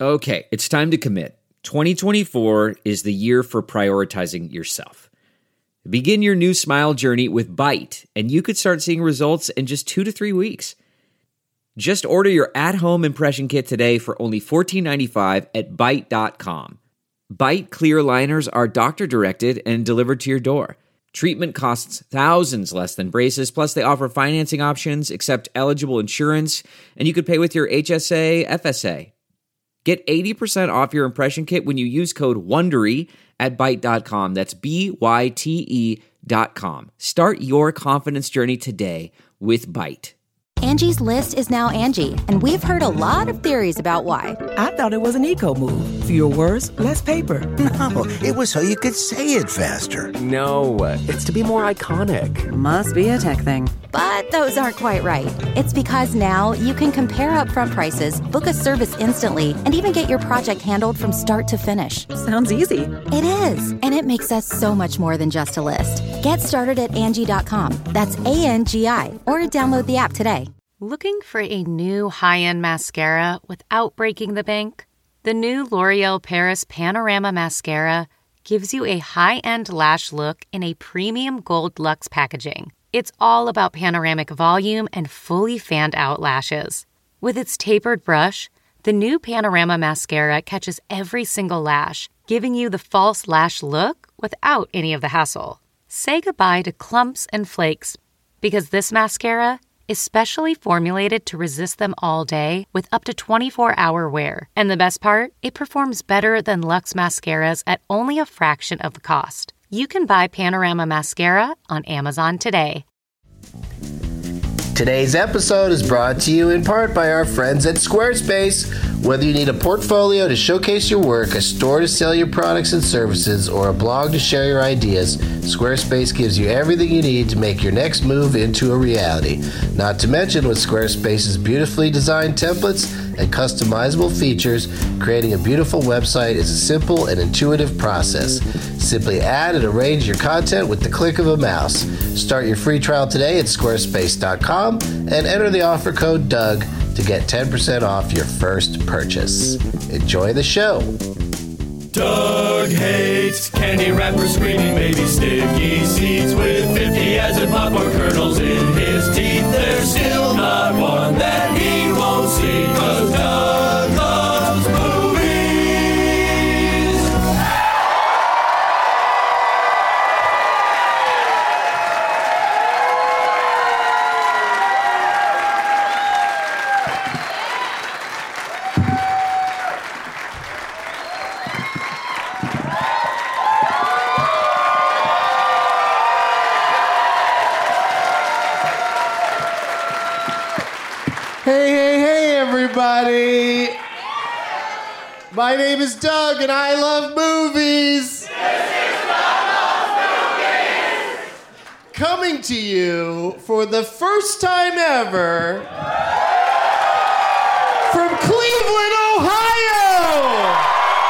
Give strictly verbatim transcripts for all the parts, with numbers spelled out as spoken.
Okay, it's time to commit. twenty twenty-four is the year for prioritizing yourself. Begin your new smile journey with Byte, and you could start seeing results in just two to three weeks. Just order your at-home impression kit today for only fourteen ninety-five at byte dot com. Byte clear aligners are doctor-directed and delivered to your door. Treatment costs thousands less than braces, plus they offer financing options, accept eligible insurance, and you could pay with your H S A, F S A. Get eighty percent off your impression kit when you use code WONDERY at byte dot com. That's B Y T E dot com. Start your confidence journey today with Byte. Angie's List is now Angie, and we've heard a lot of theories about why. I thought it was an eco move. Fewer words, less paper. No, it was so you could say it faster. No, it's to be more iconic. Must be a tech thing. But those aren't quite right. It's because now you can compare upfront prices, book a service instantly, and even get your project handled from start to finish. Sounds easy. It is, and it makes us so much more than just a list. Get started at Angie dot com. That's A N G I, or download the app today. Looking for a new high-end mascara without breaking the bank? The new L'Oreal Paris Panorama Mascara gives you a high-end lash look in a premium gold luxe packaging. It's all about panoramic volume and fully fanned-out lashes. With its tapered brush, the new Panorama Mascara catches every single lash, giving you the false lash look without any of the hassle. Say goodbye to clumps and flakes, because this mascara is specially formulated to resist them all day with up to twenty-four hour wear. And the best part? It performs better than Luxe mascaras at only a fraction of the cost. You can buy Panorama Mascara on Amazon today. Today's episode is brought to you in part by our friends at Squarespace. Whether you need a portfolio to showcase your work, a store to sell your products and services, or a blog to share your ideas, Squarespace gives you everything you need to make your next move into a reality. Not to mention, with Squarespace's beautifully designed templates and customizable features, creating a beautiful website is a simple and intuitive process. Simply add and arrange your content with the click of a mouse. Start your free trial today at squarespace dot com and enter the offer code Doug to get ten percent off your first purchase. Enjoy the show. Doug hates candy wrappers, screaming baby sticky seeds with fifty as in popcorn kernels in his teeth. There's still not one that he won't see, 'cause Doug loves movies. Hey, hey, hey, everybody. My name is Doug, and I love movies. This is Doug Loves Movies. Coming to you for the first time ever from Cleveland, Ohio.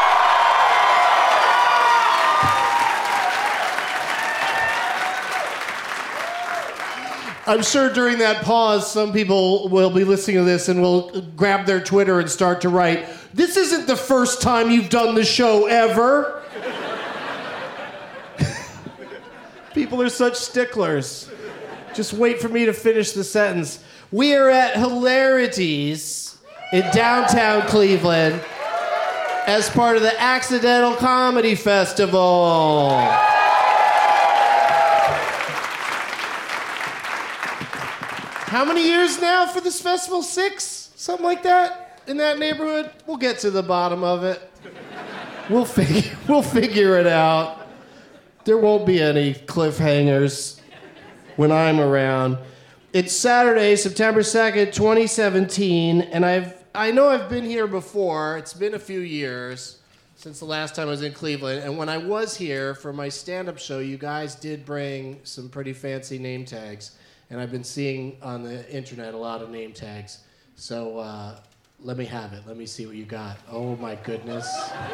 I'm sure during that pause, some people will be listening to this and will grab their Twitter and start to write, "This isn't the first time you've done the show ever." People are such sticklers. Just wait for me to finish the sentence. We are at Hilarities in downtown Cleveland as part of the Accidental Comedy Festival. How many years now for this festival? Six? Something like that? In that neighborhood? We'll get to the bottom of it. We'll figure, we'll figure it out. There won't be any cliffhangers when I'm around. It's Saturday, September second, twenty seventeen, and I've I know I've been here before. It's been a few years since the last time I was in Cleveland, and when I was here for my stand-up show, you guys did bring some pretty fancy name tags. And I've been seeing on the internet a lot of name tags. So uh, let me have it. Let me see what you got. Oh, my goodness.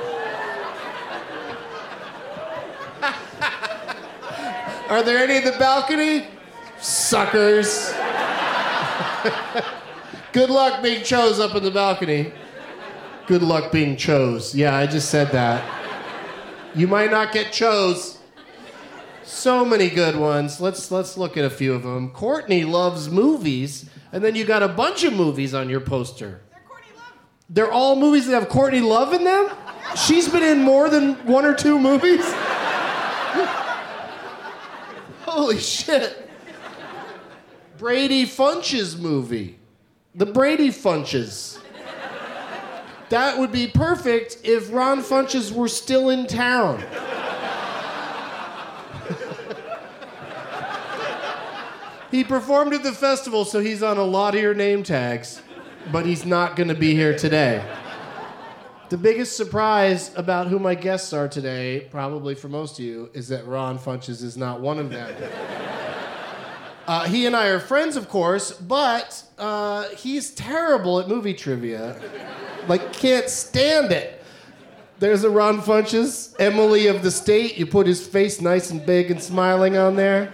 Are there any in the balcony? Suckers. Good luck being chose up in the balcony. Good luck being chose. Yeah, I just said that. You might not get chose. So many good ones. Let's let's look at a few of them. Courtney loves movies, and then you got a bunch of movies on your poster. They're Courtney Love. They're all movies that have Courtney Love in them? She's been in more than one or two movies? Holy shit. Brady Funch's movie. The Brady Funches. That would be perfect if Ron Funches were still in town. He performed at the festival, so he's on a lot of your name tags, but he's not going to be here today. The biggest surprise about who my guests are today, probably for most of you, is that Ron Funches is not one of them. Uh, he and I are friends, of course, but uh, he's terrible at movie trivia. Like, can't stand it. There's a Ron Funches, Emily of the State. You put his face nice and big and smiling on there.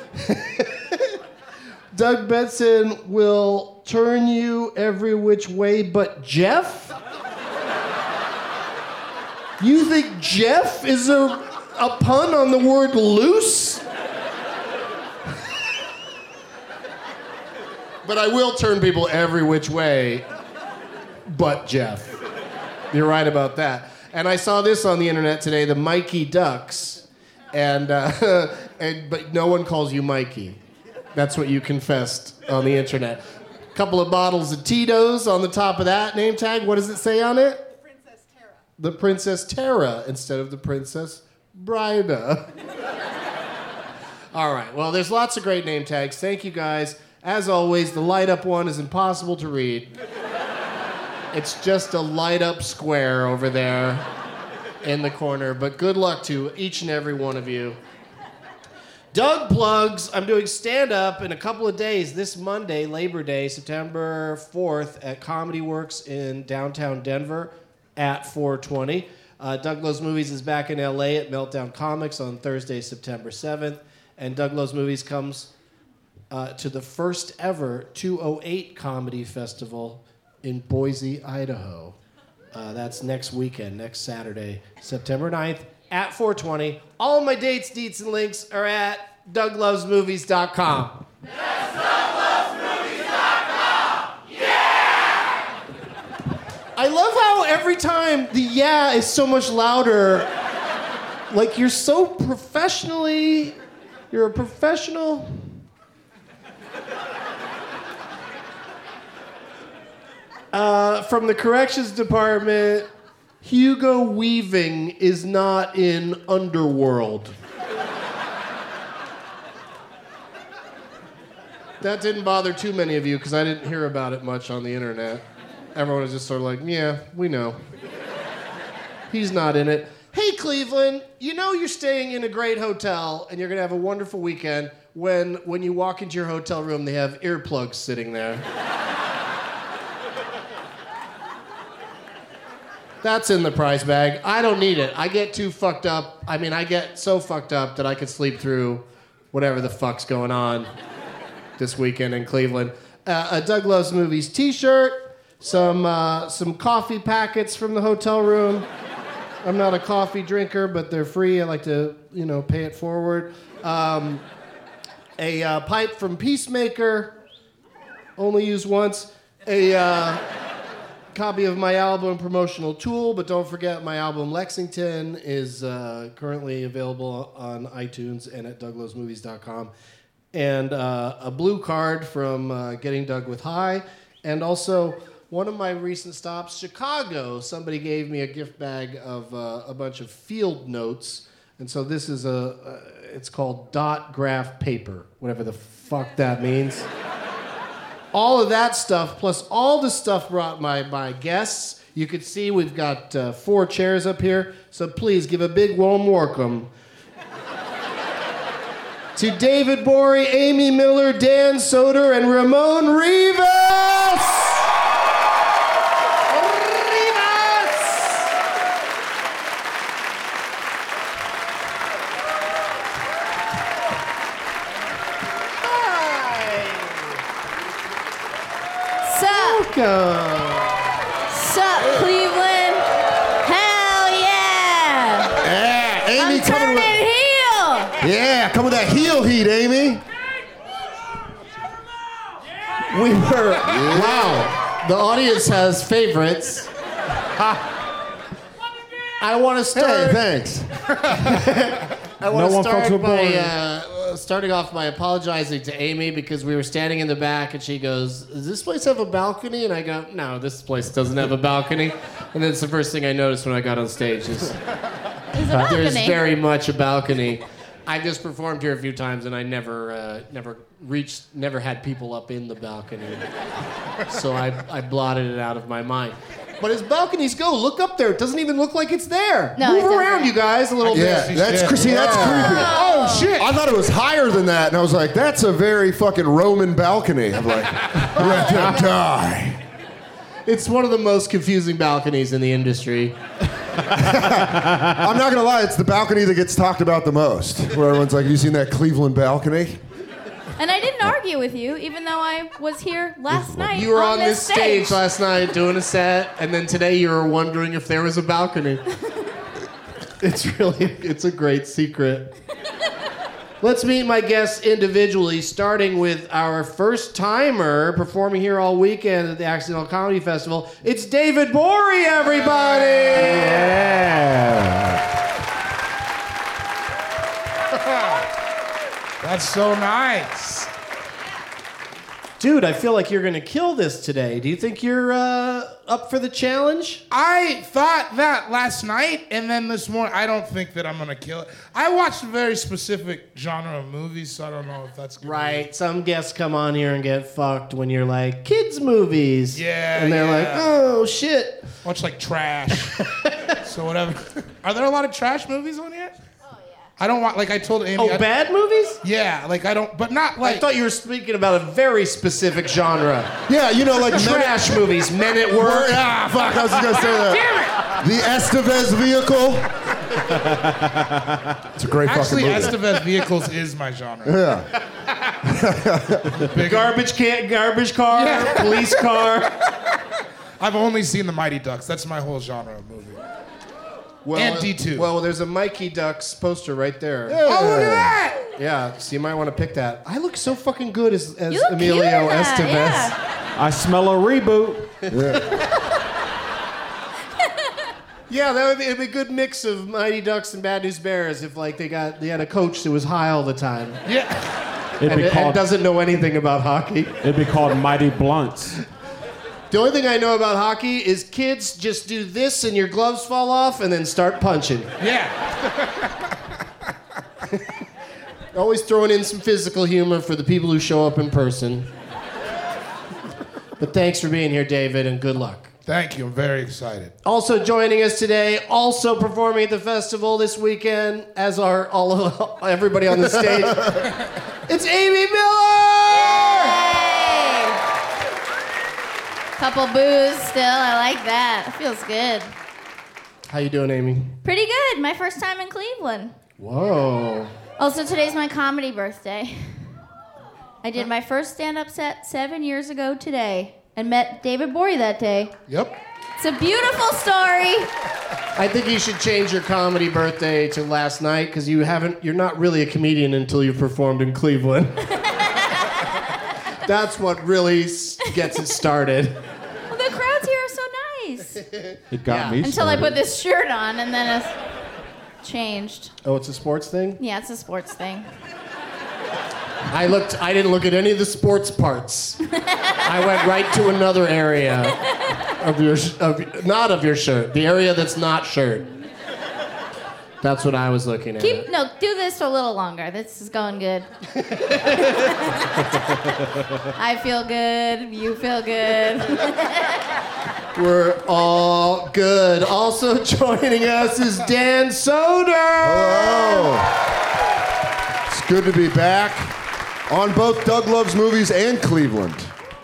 Doug Benson will turn you every which way but Jeff? You think Jeff is a, a pun on the word loose? But I will turn people every which way but Jeff. You're right about that. And I saw this on the internet today, the Mikey Ducks, and, uh, and but no one calls you Mikey. That's what you confessed on the internet. A couple of bottles of Tito's on the top of that name tag. What does it say on it? The Princess Tara. The Princess Tara instead of the Princess Bryda. All right, well, there's lots of great name tags. Thank you, guys. As always, the light-up one is impossible to read. It's just a light-up square over there in the corner. But good luck to each and every one of you. Doug plugs, I'm doing stand-up in a couple of days. This Monday, Labor Day, September fourth, at Comedy Works in downtown Denver at four twenty. Uh, Doug Loves Movies is back in L A at Meltdown Comics on Thursday, September seventh. And Doug Loves Movies comes uh, to the first ever two oh eight Comedy Festival in Boise, Idaho. Uh, that's next weekend, next Saturday, September ninth. At four twenty. All my dates, deets, and links are at doug loves movies dot com. That's doug loves movies dot com! Yeah! I love how every time the yeah is so much louder. Like, you're so professionally... You're a professional... Uh, from the corrections department... Hugo Weaving is not in Underworld. That didn't bother too many of you because I didn't hear about it much on the internet. Everyone was just sort of like, yeah, we know. He's not in it. Hey, Cleveland, you know you're staying in a great hotel and you're going to have a wonderful weekend when, when you walk into your hotel room, they have earplugs sitting there. That's in the prize bag. I don't need it. I get too fucked up. I mean, I get so fucked up that I could sleep through whatever the fuck's going on this weekend in Cleveland. Uh, a Doug Loves Movies t-shirt, some, uh, some coffee packets from the hotel room. I'm not a coffee drinker, but they're free. I like to, you know, pay it forward. Um, a uh, pipe from Peacemaker, only used once. A... Uh, copy of my album Promotional Tool, but don't forget my album Lexington is uh, currently available on iTunes and at doug loves movies dot com. And uh, a blue card from uh, Getting Doug with High. And also one of my recent stops, Chicago. Somebody gave me a gift bag of uh, a bunch of field notes. And so this is a, uh, it's called dot graph paper, whatever the fuck that means. All of that stuff, plus all the stuff brought by my guests. You can see we've got uh, four chairs up here, so please give a big warm welcome to David Bory, Amy Miller, Dan Soder, and Ramon Rivas! Rivas! Sup? Welcome. Sup, Cleveland? seat, Amy. We were. Wow. The audience has favorites. I want to start. Hey, thanks. I want No to one fucks start with by boring. uh, starting off by apologizing to Amy because we were standing in the back and she goes, "Does this place have a balcony?" And I go, "No, this place doesn't have a balcony." And then it's the first thing I noticed when I got on stage is uh, there's very much a balcony. I just performed here a few times and I never, uh, never reached, never had people up in the balcony. So I, I blotted it out of my mind. But as balconies go, look up there. It doesn't even look like it's there. No, Move it around, doesn't. you guys, a little Yeah, bit. that's Christine. That's creepy. Oh, shit. I thought it was higher than that, and I was like, "That's a very fucking Roman balcony." I'm like, "Let them die." It's one of the most confusing balconies in the industry. I'm not gonna lie, it's the balcony that gets talked about the most. Where everyone's like, "Have you seen that Cleveland balcony?" And I didn't argue with you, even though I was here last night. You were on, this this stage. stage last night doing a set, and then today you were wondering if there was a balcony. It's really, it's a great secret. Let's meet my guests individually, starting with our first timer performing here all weekend at the Accidental Comedy Festival. It's David Bory, everybody! Yeah. That's so nice. Dude, I feel like you're gonna kill this today. Do you think you're uh, up for the challenge? I thought that last night, and then this morning, I don't think that I'm gonna kill it. I watched a very specific genre of movies, so I don't know if that's gonna Right. Be... Some guests come on here and get fucked when you're like, kids' movies. Yeah, And they're yeah. like, oh, shit. Watch like trash. So whatever. Are there a lot of trash movies on here? I don't want, like I told Amy. Oh, I, bad movies? Yeah, like I don't, but not like. I thought you were speaking about a very specific genre. Yeah, you know, like trash men... movies, Men at Work. Ah, fuck, I was gonna say that. Damn it! The Estevez vehicle. It's a great Actually, fucking movie. Estevez vehicles is my genre. Yeah. Garbage can, garbage car, yeah. Police car. I've only seen the Mighty Ducks. That's my whole genre of movie. Well, and D two. Well, there's a Mikey Ducks poster right there. Yeah. Oh, look at that! Yeah, so you might want to pick that. I look so fucking good as, as You look Emilio cute in that, Estevez. yeah. I smell a reboot. Yeah. Yeah, that would be, it'd be a good mix of Mighty Ducks and Bad News Bears if like they got they had a coach that was high all the time. Yeah. It'd And, be and called. doesn't know anything about hockey. It'd be called Mighty Blunts. The only thing I know about hockey is kids just do this and your gloves fall off and then start punching. Yeah. Always throwing in some physical humor for the people who show up in person. But thanks for being here, David, and good luck. Thank you. I'm very excited. Also joining us today, also performing at the festival this weekend, as are all of everybody on the stage. It's Amy Miller! Couple boos still. I like that. It feels good. How you doing, Amy? Pretty good. My first time in Cleveland. Whoa. Also, today's my comedy birthday. I did my first stand-up set seven years ago today and met David Bory that day. Yep. It's a beautiful story. I think you should change your comedy birthday to last night because you haven't. You're not really a comedian until you've performed in Cleveland. That's what really gets it started. Well, the crowds here are so nice. It got Yeah. me Until started. I put this shirt on and then it's changed. Oh, it's a sports thing? Yeah, it's a sports thing. I looked. I didn't look at any of the sports parts. I went right to another area of your, of, not of your shirt, the area that's not shirt. That's what I was looking at. Keep no, do this for a little longer. This is going good. I feel good. You feel good. We're all good. Also joining us is Dan Soder. Hello. It's good to be back on both Doug Loves Movies and Cleveland.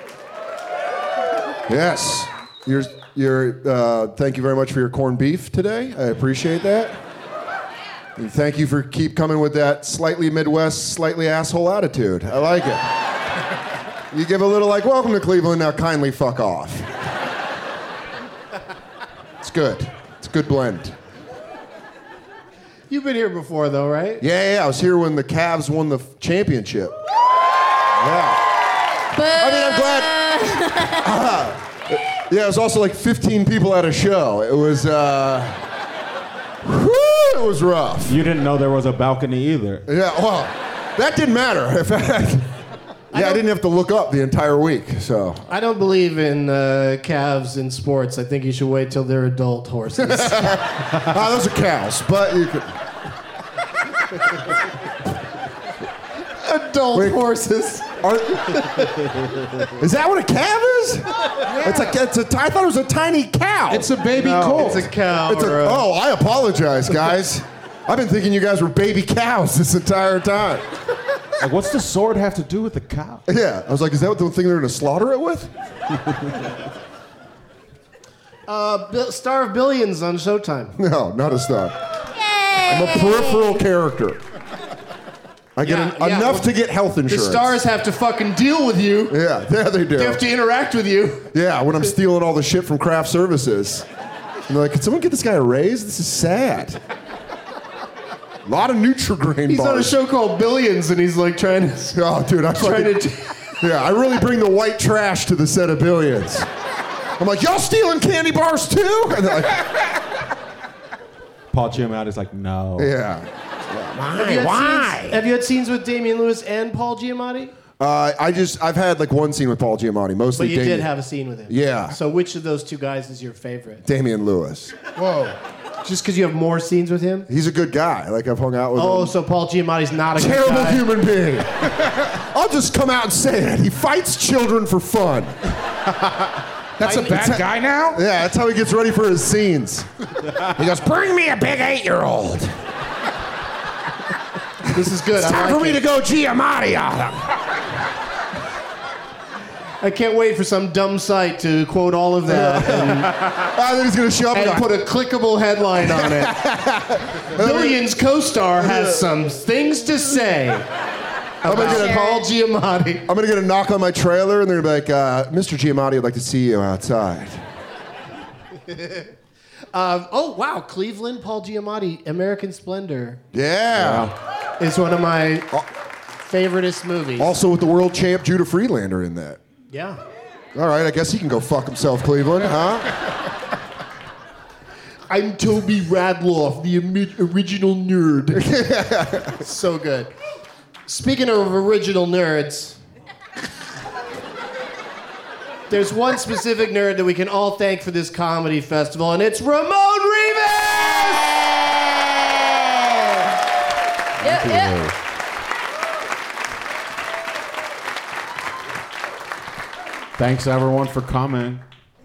Yes. You're, you're, uh, thank you very much for your corned beef today. I appreciate that. And thank you for keep coming with that slightly Midwest, slightly asshole attitude. I like it. You give a little like, welcome to Cleveland, now kindly fuck off. It's good. It's a good blend. You've been here before, though, right? Yeah, yeah. I was here when the Cavs won the f- championship. Yeah. I mean, I'm glad. Uh, yeah, it was also like fifteen people at a show. It was, uh, whew, it was rough. You didn't know there was a balcony either. Yeah, well, that didn't matter. In fact, yeah, I, I didn't have to look up the entire week. So I don't believe in uh, calves in sports. I think you should wait till they're adult horses. Ah, those are cows, but you could. Adult Wait, horses. Are, is that what a calf is? Yeah. It's a, it's a. I thought it was a tiny cow. It's a baby no, colt. It's a cow. It's a, a, oh, I apologize, guys. I've been thinking you guys were baby cows this entire time. Like, what's the sword have to do with the cow? Yeah, I was like, is that what the thing they're going to slaughter it with? uh, Star of Billions on Showtime. No, not a star. Yay! I'm a peripheral character. I get yeah, an, yeah. enough to get health insurance. The stars have to fucking deal with you. Yeah, yeah, they do. They have to interact with you. Yeah, when I'm stealing all the shit from craft services. And they're like, can someone get this guy a raise? This is sad. A lot of Nutri-Grain He's bars. on a show called Billions, and he's like trying to... Oh, dude, I'm trying fucking, to... Yeah, I really bring the white trash to the set of Billions. I'm like, y'all stealing candy bars too? And they're like... Paul Giamatti's like, no. Yeah. Why? Have you, Why? Scenes, have you had scenes with Damian Lewis and Paul Giamatti? Uh, I just, I've had like one scene with Paul Giamatti, mostly But you Damian. did have a scene with him. Yeah. So which of those two guys is your favorite? Damian Lewis. Whoa. Just because you have more scenes with him? He's a good guy. Like, I've hung out with oh, him. Oh, so Paul Giamatti's not a Terrible good guy. human being. I'll just come out and say it. He fights children for fun. That's a bad guy now? Yeah, that's how he gets ready for his scenes. He goes, bring me a big eight-year-old. This is good. It's I time like for me it. to go Giamatti on him. I can't wait for some dumb site to quote all of that and, I think he's going to show up and and put a clickable headline on it. Billions co-star has some things to say I'm about gonna get a, Paul Giamatti. I'm going to get a knock on my trailer, and they're going to be like, uh, Mister Giamatti, I'd like to see you outside. Um, oh, wow. Cleveland, Paul Giamatti, American Splendor. Yeah. Is one of my favoriteest movies. Also with the world champ Judah Friedlander in that. Yeah. All right, I guess he can go fuck himself, Cleveland, huh? I'm Toby Radloff, the imi- original nerd. So good. Speaking of original nerds, there's one specific nerd that we can all thank for this comedy festival, and it's Ramon Rivas! Yep, yep. Thanks, everyone, for coming.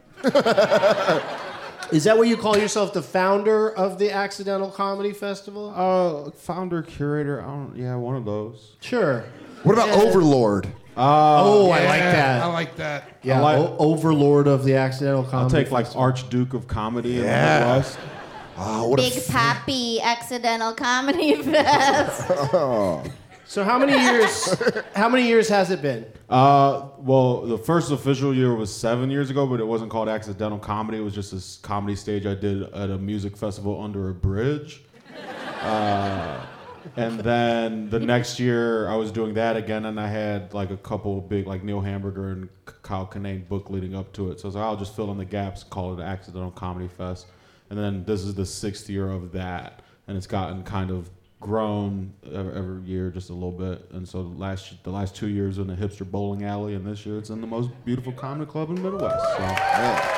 Is that what you call yourself, the founder of the Accidental Comedy Festival? Uh, founder, curator, I don't, yeah, one of those. Sure. What about Yeah. Overlord? Uh, Oh, I Yeah, like that. I like that. Yeah, I like- o- Overlord of the Accidental I'll Comedy take like Festival. Archduke of Comedy in Yeah. the Midwest. Oh, what Big a f- Pappy Accidental Comedy Fest. oh. So how many years? How many years has it been? Uh, well, the first official year was seven years ago, but it wasn't called Accidental Comedy. It was just this comedy stage I did at a music festival under a bridge. Uh, and then the next year I was doing that again, and I had like a couple of big, like Neil Hamburger and Kyle Kinane book leading up to it. So I was like, I'll just fill in the gaps, call it Accidental Comedy Fest. And then this is the sixth year of that, and it's gotten kind of grown every, every year just a little bit. And so the last the last two years in the hipster bowling alley, and this year it's in the most beautiful comedy club in the Midwest. So, yeah.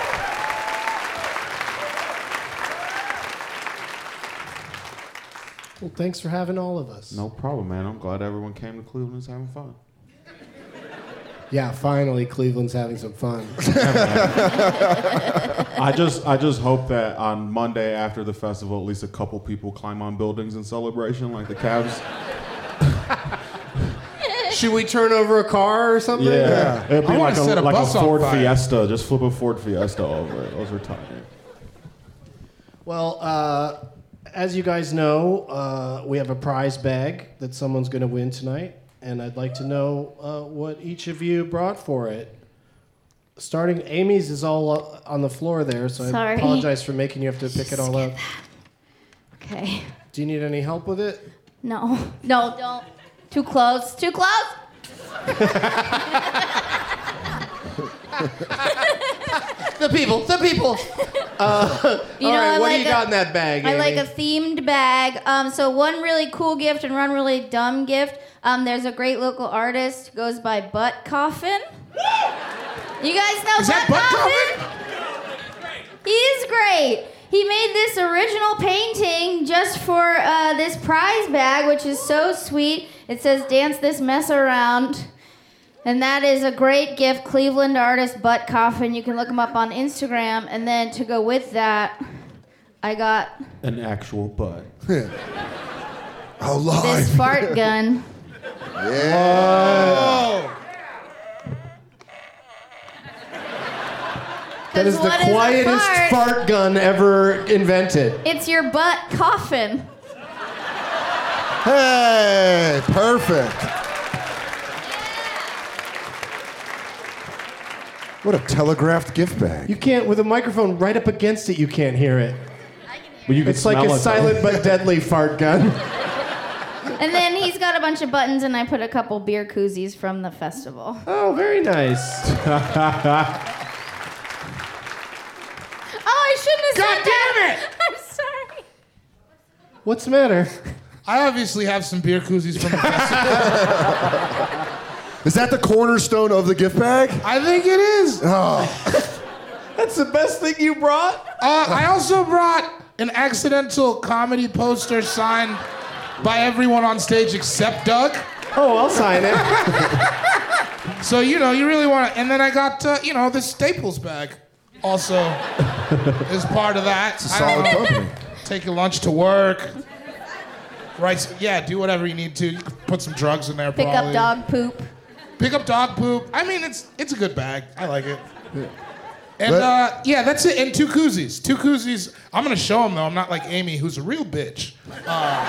Well, thanks for having all of us. No problem, man. I'm glad everyone came to Cleveland and is having fun. Yeah, finally, Cleveland's having some fun. I just I just hope that on Monday after the festival, at least a couple people climb on buildings in celebration, like the Cavs. Should we turn over a car or something? Yeah, it'd be I like wanna a, set a like a bus on Ford fire. Fiesta. Just flip a Ford Fiesta over it. Those are tight. Well, uh, as you guys know, uh, we have a prize bag that someone's going to win tonight, and I'd like to know uh, what each of you brought for it. Starting, Amy's is all uh, on the floor there, so I Sorry. apologize for making you have to pick it all up. Okay. Do you need any help with it? No. No, don't. Too close. Too close. The people. The people. Uh, You all know, right, I what do like you got a- in that bag, I Amy? like a themed bag. Um, so one really cool gift and one really dumb gift. Um, there's a great local artist who goes by Butt Coffin. You guys know Is Butt that Butt Coffin? He is great. He made this original painting just for uh, this prize bag, which is so sweet. It says, "Dance this mess around." And that is a great gift. Cleveland artist Butt Coffin. You can look him up on Instagram. And then to go with that, I got An actual butt. Oh, live. this fart gun. Yeah. That is the what is a quietest fart? fart gun ever invented. It's your butt coffin. Hey, perfect. What a telegraphed gift bag. You can't, with a microphone right up against it, you can't hear it. But you can It's like smell a it, silent though. but deadly fart gun. And then he's got a bunch of buttons, and I put a couple beer koozies from the festival. Oh, very nice. Oh, I shouldn't have God said damn that. it! I'm sorry. What's the matter? I obviously have some beer koozies from the festival. Is that the cornerstone of the gift bag? I think it is. Oh. That's the best thing you brought? Uh, I also brought an accidental comedy poster signed by everyone on stage except Doug. Oh, I'll sign it. So, you know, you really want to. And then I got, uh, you know, this Staples bag also is part of that. It's a solid I don't know. company. Take your lunch to work. Right, yeah, do whatever you need to. You can put some drugs in there, Pick probably. up dog poop. Pick up dog poop. I mean, it's it's a good bag. I like it. Yeah. And But- uh, yeah, that's it. And two koozies. Two koozies. I'm gonna show them though. I'm not like Amy, who's a real bitch. Uh,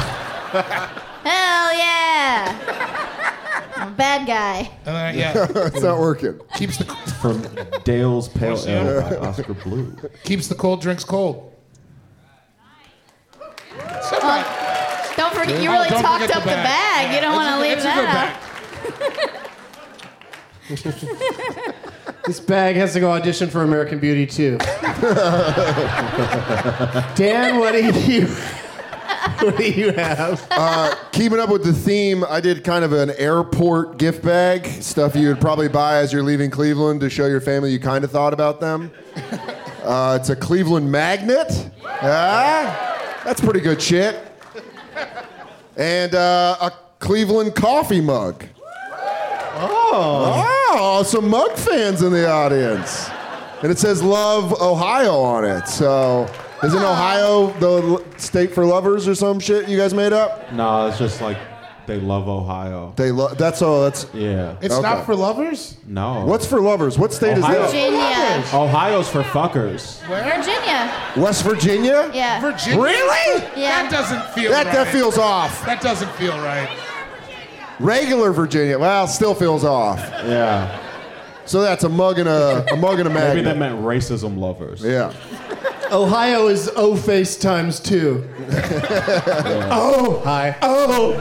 Hell yeah. I'm a bad guy. and then, yeah, It's not working. keeps the From Dale's Pale What's Ale that? by Oscar Blue. keeps the cold drinks cold. Somebody- Don't forget, you Oh, really don't talked forget up the the bag. bag. You don't It's want a- to leave it's a good that out. This bag has to go audition for American Beauty too. Dan, what do you what do you have? Uh, keeping up with the theme, I did kind of an airport gift bag, stuff you would probably buy as you're leaving Cleveland to show your family you kind of thought about them. Uh, it's a Cleveland magnet. Ah, that's pretty good shit. And uh, a Cleveland coffee mug. Oh. Oh, some mug fans in the audience. And it says Love Ohio on it. So, isn't Ohio the l- state for lovers or some shit you guys made up? No, it's just like they love Ohio. They love. That's all. That's. Yeah. It's Okay. not for lovers? No. What's for lovers? What state Ohio. is Virginia. Ohio's for fuckers. Virginia. that? West Virginia? Yeah. Virginia? Really? Yeah. That doesn't feel That right. that feels off. That doesn't feel right. Regular Virginia. Well, still feels off. Yeah. So that's a mug and a, a mug and a Maybe magnet. that meant racism lovers. Yeah. Ohio is O face times two. Oh, hi. Oh.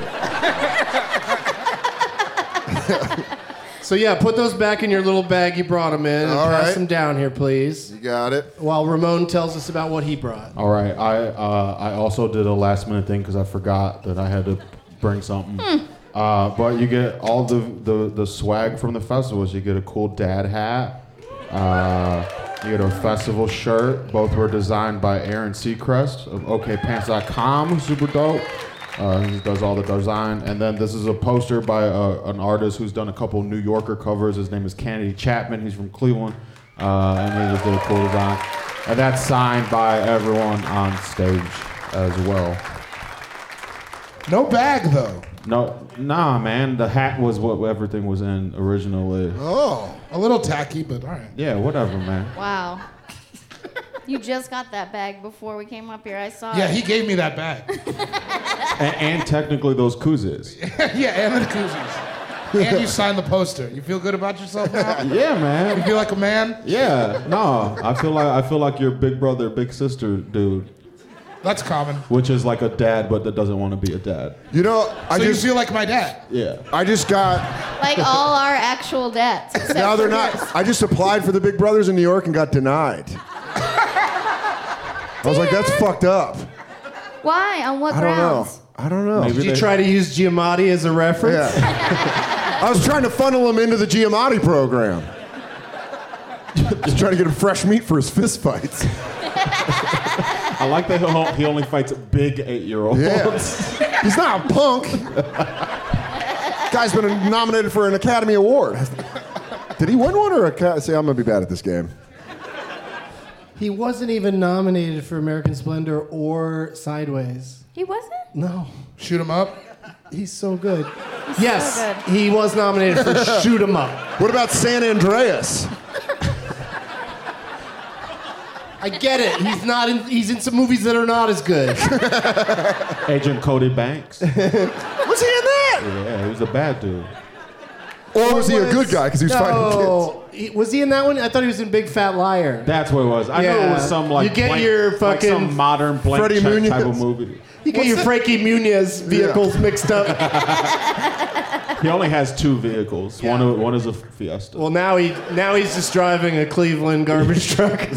So yeah, put those back in your little bag you brought them in, and All pass right. them down here, please. You got it. While Ramon tells us about what he brought. All right. I uh, I also did a last minute thing because I forgot that I had to bring something. Uh, but you get all the, the, the swag from the festivals. You get a cool dad hat. Uh, you get a festival shirt. Both were designed by Aaron Seacrest of O K Pants dot com. Super dope. Uh, he does all the design. And then this is a poster by uh, an artist who's done a couple New Yorker covers. His name is Kennedy Chapman. He's from Cleveland. Uh, and he just did a cool design. And that's signed by everyone on stage as well. No bag, though. No, nah, man. The hat was what everything was in originally. Oh. A little tacky, but all right. Yeah, whatever, man. Wow. You just got that bag before we came up here. I saw Yeah, it. he gave me that bag. And, and technically those koozies. Yeah, and the koozies. And you signed the poster. You feel good about yourself now? Yeah, man. You feel like a man? Yeah, no. I feel like I feel like your big brother, big sister, dude. That's common. Which is like a dad, but that doesn't want to be a dad. You know, I so just you feel like my dad. Yeah. I just got. Like all our actual dads. except No, they're for not. yours. I just applied for the Big Brothers in New York and got denied. I was like, that's fucked up. Why? On what I don't know. grounds? I don't know. Did you try to use Giamatti as a reference? Yeah. I was trying to funnel him into the Giamatti program. Just trying to get him fresh meat for his fist fights. I like that he'll- he only fights big eight-year-olds. Yeah. He's not a punk. Guy's been nominated for an Academy Award. Did he win one or a? See, I'm gonna be bad at this game. He wasn't even nominated for American Splendor or Sideways. He wasn't? No. Shoot him up. He's so good. He's yes, so good. he was nominated for Shoot 'Em Up. What about San Andreas? I get it. He's not in. He's in some movies that are not as good. Agent Cody Banks. Was he in that? Yeah, he was a bad dude. Or was he a good guy because he was fighting kids? No. He- Was he in that one? I thought he was in Big Fat Liar. That's what it was. I knew it Yeah. was some like You get blank- your like fucking some modern blank Freddie check Muniz. type of movie. You get your Frankie Muniz vehicles mixed up. He only has two vehicles. Yeah. One one is a Fiesta. Well, now he now he's just driving a Cleveland garbage truck.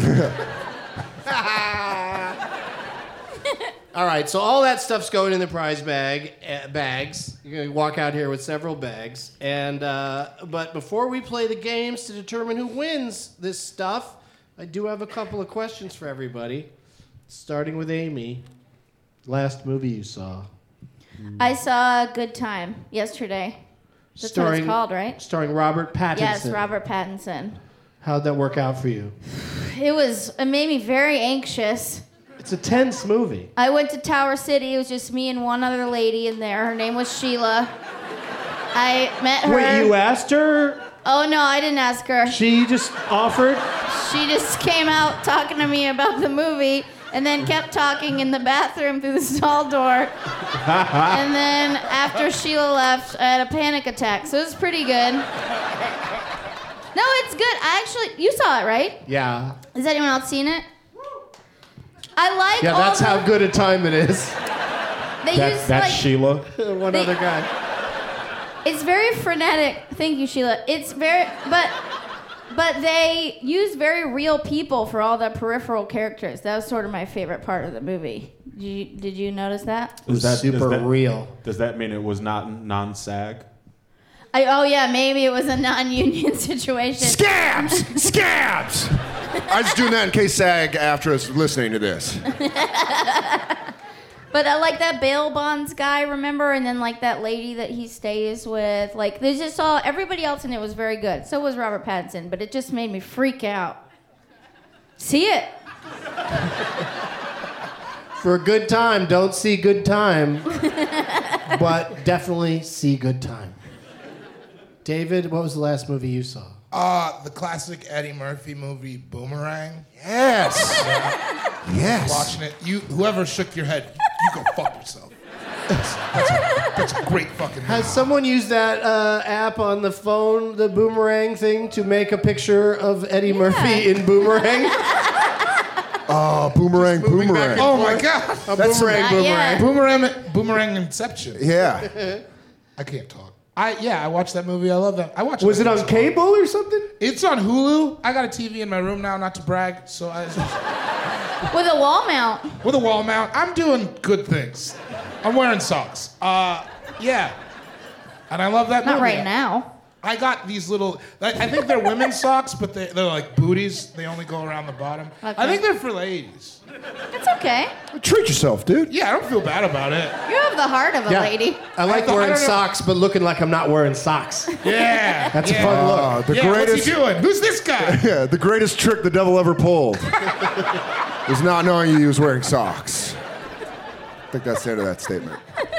All right, so all that stuff's going in the prize bag uh, bags. You're gonna walk out here with several bags, and uh, but before we play the games to determine who wins this stuff, I do have a couple of questions for everybody. Starting with Amy, last movie you saw. I saw Good Time yesterday. That's what it's called, right? Starring Robert Pattinson. Yes, Robert Pattinson. How'd that work out for you? It was. It made me very anxious. It's a tense movie. I went to Tower City. It was just me and one other lady in there. Her name was Sheila. I met her. Wait, you asked her? Oh no, I didn't ask her. She just offered? She just came out talking to me about the movie and then kept talking in the bathroom through the stall door. And then after Sheila left, I had a panic attack. So it was pretty good. No, it's good. I actually, you saw it, right? Yeah. Has anyone else seen it? I like Yeah, all that's the, how good a time it is. They That, use that's like Sheila. One They- other guy. it's very frenetic. Thank you, Sheila. It's very but but they use very real people for all the peripheral characters. That was sort of my favorite part of the movie. Did you, did you notice that? Is that super is that- real. Does that mean it was not non-SAG? I, oh yeah, maybe it was a non-union situation. Scabs! Scabs! I'm just doing that in case SAG after us listening to this. But I like that bail bonds guy, remember? And then like that lady that he stays with. Like there's just all everybody else in it was very good. So was Robert Pattinson, but it just made me freak out. See it. For a good time, don't see Good Time, but definitely see Good Time. David, what was the last movie you saw? Uh, the classic Eddie Murphy movie Boomerang. Yes. Yes. Watching it, you whoever shook your head, you go fuck yourself. That's, that's, a, that's a great fucking movie. Has someone used that uh, app on the phone, the Boomerang thing, to make a picture of Eddie Murphy in Boomerang? Oh, boomerang, boomerang. Oh my god. A That's boomerang, Not boomerang. yet. Boomerang, Boomerang Inception. Yeah. I can't talk. I yeah, I watched that movie. I love that. I watched. Was it on cable or something? It's on Hulu. I got a T V in my room now, not to brag. So I, With a wall mount. with a wall mount, I'm doing good things. I'm wearing socks. Uh, yeah, and I love that Not movie. right now. I got these little. I I think they're women's socks, but they, they're like booties. They only go around the bottom. Okay. I think they're for ladies. It's okay. Treat yourself, dude. Yeah, I don't feel bad about it. You have the heart of a Yeah. lady. I like I thought- I wearing don't know- socks, but looking like I'm not wearing socks. Yeah, That's yeah. a fun look. Uh, the Yeah, greatest. what's he doing? Who's this guy? Yeah, the greatest trick the devil ever pulled was not knowing he was wearing socks. I think that's the end of that statement.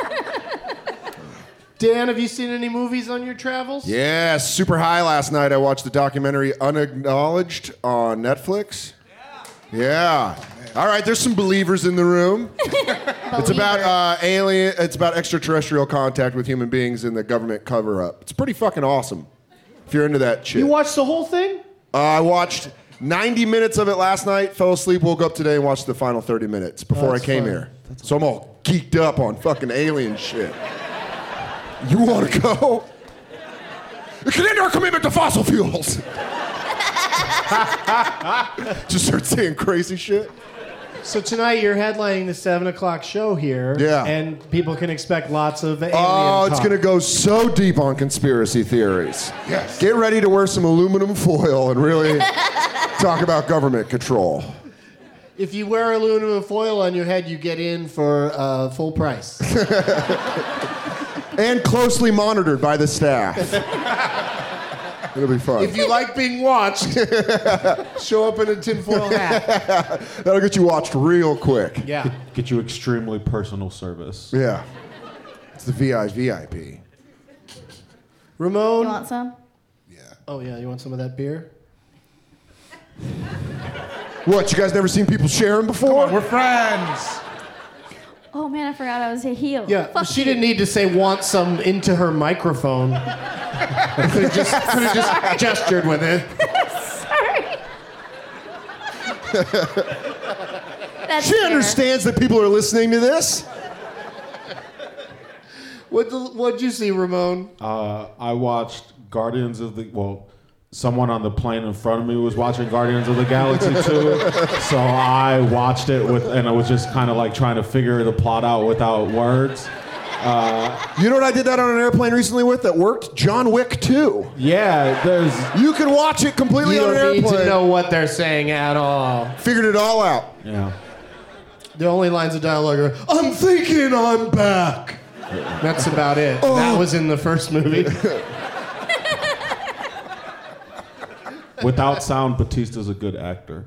Dan, have you seen any movies on your travels? Yeah, super high last night. I watched the documentary Unacknowledged on Netflix. Yeah. All right, there's some believers in the room. It's about uh, alien. It's about extraterrestrial contact with human beings in the government cover-up. It's pretty fucking awesome. If you're into that shit. You watched the whole thing? Uh, I watched ninety minutes of it last night. Fell asleep, woke up today, and watched the final thirty minutes before Oh, I that's came fun. here. So I'm all geeked up on fucking alien shit. You want to go? It can end our commitment to fossil fuels. Just start saying crazy shit. So tonight you're headlining the seven o'clock show here. Yeah. And people can expect lots of alien Oh, it's talk. going to go so deep on conspiracy theories. Yes. Get ready to wear some aluminum foil and really talk about government control. If you wear aluminum foil on your head, you get in for uh, full price. And closely monitored by the staff. It'll be fun. If you like being watched, show up in a tinfoil hat. That'll get you watched real quick. Yeah. Get, get you extremely personal service. Yeah. It's the V I V I P. Ramon? You want some? Oh, yeah, you want some of that beer? What, you guys never seen people sharing before? We're friends. Oh man, I forgot I was a heel. Yeah, Fuck she you. didn't need to say want some into her microphone. Could have just, could have just gestured with it. Sorry. That's She fair. understands that people are listening to this. What what'd you see, Ramon? Uh, I watched Guardians of the, well, someone on the plane in front of me was watching Guardians of the Galaxy too. So I watched it with, and I was just kind of like trying to figure the plot out without words. Uh, You know what I did that on an airplane recently with that worked? John Wick two. yeah, there's, You can watch it completely You on an don't need airplane. to know what they're saying at all. Figured it all out. yeah. The only lines of dialogue are, I'm thinking I'm back. That's about it. Oh. That was in the first movie. Without sound, Batista's a good actor.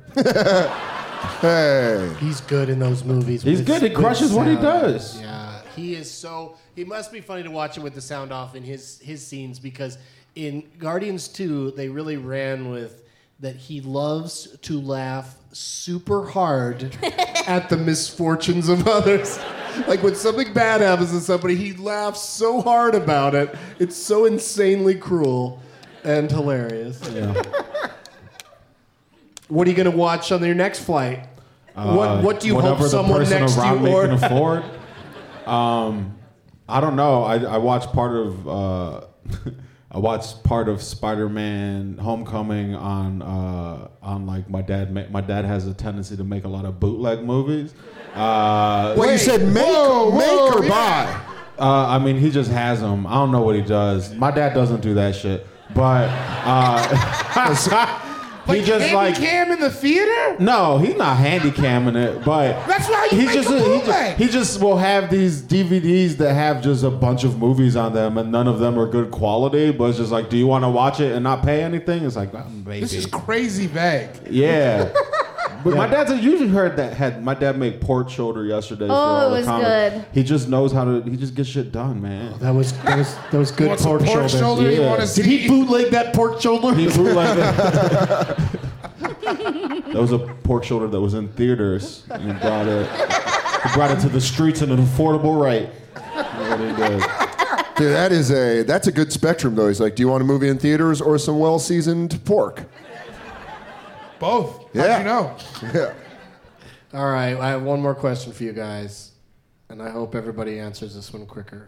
Hey. He's good in those movies. He's with- good. He with crushes what he sound. does. Yeah, he is so. He must be funny to watch him with the sound off in his his scenes because in Guardians two they really ran with that he loves to laugh super hard at the misfortunes of others. Like when something bad happens to somebody, he laughs so hard about it. It's so insanely cruel and hilarious. Yeah. What are you going to watch on your next flight? what Uh, What do you whatever hope the someone person next to around you me or can afford. Um, I don't know. I, I watched part of uh, I watched part of Spider-Man: Homecoming on uh, on like my dad. Ma- my dad has a tendency to make a lot of bootleg movies. Uh, Wait, you said make, whoa, make whoa, or yeah. buy? Uh, I mean, he just has them. I don't know what he does. My dad doesn't do that shit. But uh, he just like Cam in the theater? no, he's not handy camming it. But That's why you he make just, a he bootleg. just he just will have these D V Ds that have just a bunch of movies on them, and none of them are good quality. But it's just like, do you want to watch it and not pay anything? It's like, oh, baby. This is crazy vague. Yeah. But my dad's usually heard that had my dad make pork shoulder yesterday. for Oh, all it the was comics. good. He just knows how to. He just gets shit done, man. That was that was that was You good want some pork, pork shoulder. shoulder? You Yeah. want to see? Did he bootleg that pork shoulder? He bootlegged it. That was a pork shoulder that was in theaters, and he brought it. He brought it to the streets at an affordable rate. That's what he did. Dude, that is a that's a good spectrum though. He's like, do you want a movie in theaters or some well-seasoned pork? Both. Yeah. How'd you know? Yeah. All right, I have one more question for you guys, and I hope everybody answers this one quicker.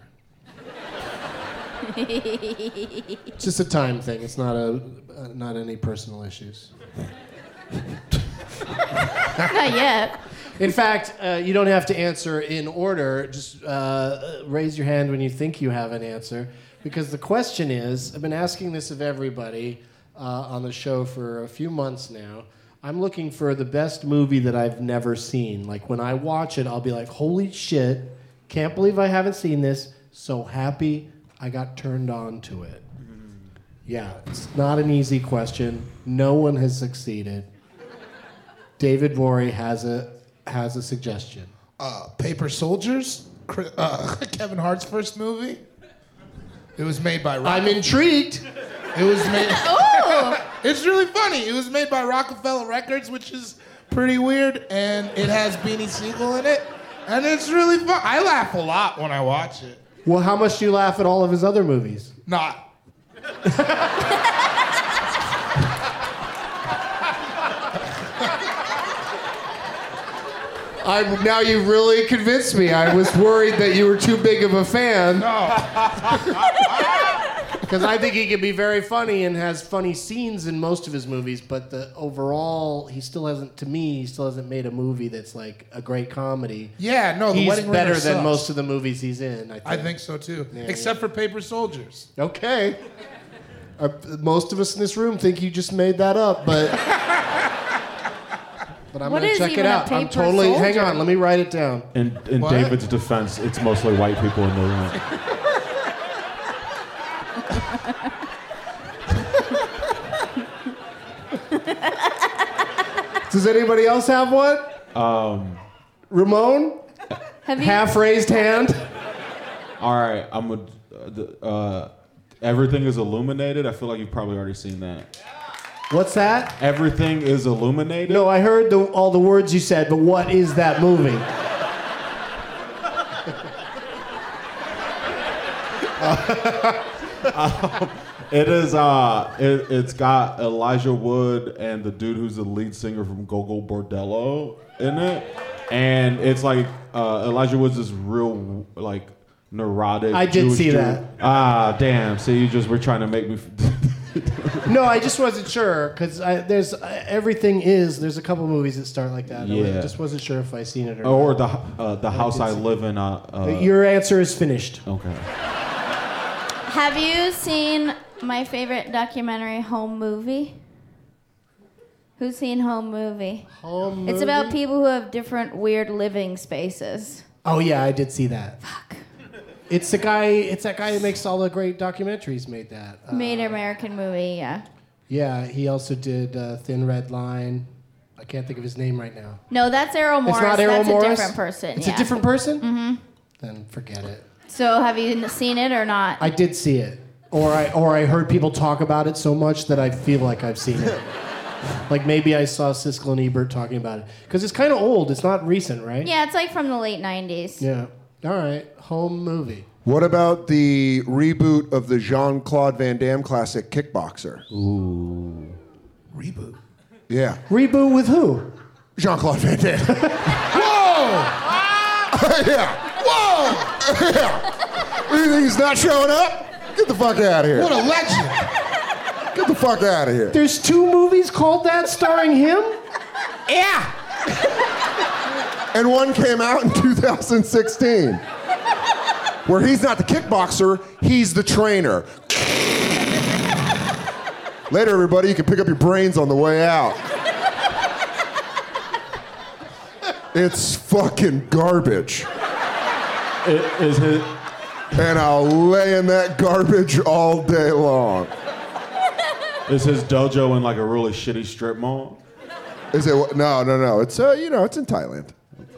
It's just a time thing. It's not a uh, not any personal issues. Not yet. In fact, uh, you don't have to answer in order. Just uh, raise your hand when you think you have an answer. Because the question is, I've been asking this of everybody uh, on the show for a few months now. I'm looking for the best movie that I've never seen. Like when I watch it, I'll be like, holy shit, can't believe I haven't seen this. So happy I got turned on to it. Yeah, it's not an easy question. No one has succeeded. David Vorey has a has a suggestion. Uh, Paper Soldiers, Chri- uh, Kevin Hart's first movie. It was made by. Rock- I'm intrigued. It was made. Oh, It's really funny. It was made by Rockefeller Records, which is pretty weird, and it has Beanie Siegel in it, and it's really fun. I laugh a lot when I watch it. Well, how much do you laugh at all of his other movies? Not. I now you really convinced me. I was worried that you were too big of a fan. Because I think he can be very funny and has funny scenes in most of his movies, but the overall, he still hasn't. To me, he still hasn't made a movie that's like a great comedy. Yeah, no, The he's Wedding better Ringer than sucks. most of the movies he's in. I think, I think so too. Yeah, Except for Paper Soldiers. Okay. Uh, most of us in this room think you just made that up, but but I'm What gonna is check it even a out. I'm paper totally. Hang soldier? on, let me write it down. In, in What? David's defense, it's mostly white people in the room. Does anybody else have one? Um, Ramon? Have you? Half raised hand. all right, I'm a, uh, everything is illuminated. I feel like you've probably already seen that. What's that? Everything is illuminated. No, I heard the, all the words you said, but what is that movie? um, it is. Uh, it, it's got Elijah Wood and the dude who's the lead singer from Gogol Bordello in it, and it's like uh, Elijah Wood's this real like neurotic. I did Jewish see dude. that. Ah, damn. See, you just were trying to make me. No, I just wasn't sure because there's uh, everything is. There's a couple movies that start like that. Yeah. I just wasn't sure if I seen it or. Or not. the uh, the house I live in. Uh, uh, Your answer is finished. Okay. Have you seen my favorite documentary, Home Movie? Who's seen Home Movie? Home It's about people who have different weird living spaces. Oh yeah, I did see that. Fuck. It's the guy. It's that guy who makes all the great documentaries. Made that. Uh, Made American movie, yeah. Yeah, he also did uh, Thin Red Line. I can't think of his name right now. No, that's Errol Morris. It's not Errol that's Morris? a different person. It's yeah. a different person? Mm-hmm. Then forget it. So have you seen it or not? I did see it, or I or I heard people talk about it so much that I feel like I've seen it. Like maybe I saw Siskel and Ebert talking about it because it's kind of old. It's not recent, right? Yeah, it's like from the late nineties. Yeah. All right. Home Movie. What about the reboot of the Jean-Claude Van Damme classic Kickboxer? Ooh. Reboot. Yeah. Reboot with who? Jean-Claude Van Damme. Whoa! Yeah. Whoa! Yeah. You think he's not showing up? Get the fuck out of here. What a legend! Get the fuck out of here. There's two movies called that starring him? Yeah. And one came out in two thousand sixteen. Where he's not the kickboxer, he's the trainer. Later, everybody, you can pick up your brains on the way out. It's fucking garbage. It is his. And I'll lay in that garbage all day long. Is his dojo in like a really shitty strip mall? Is it? No, no, no. It's uh, you know, it's in Thailand.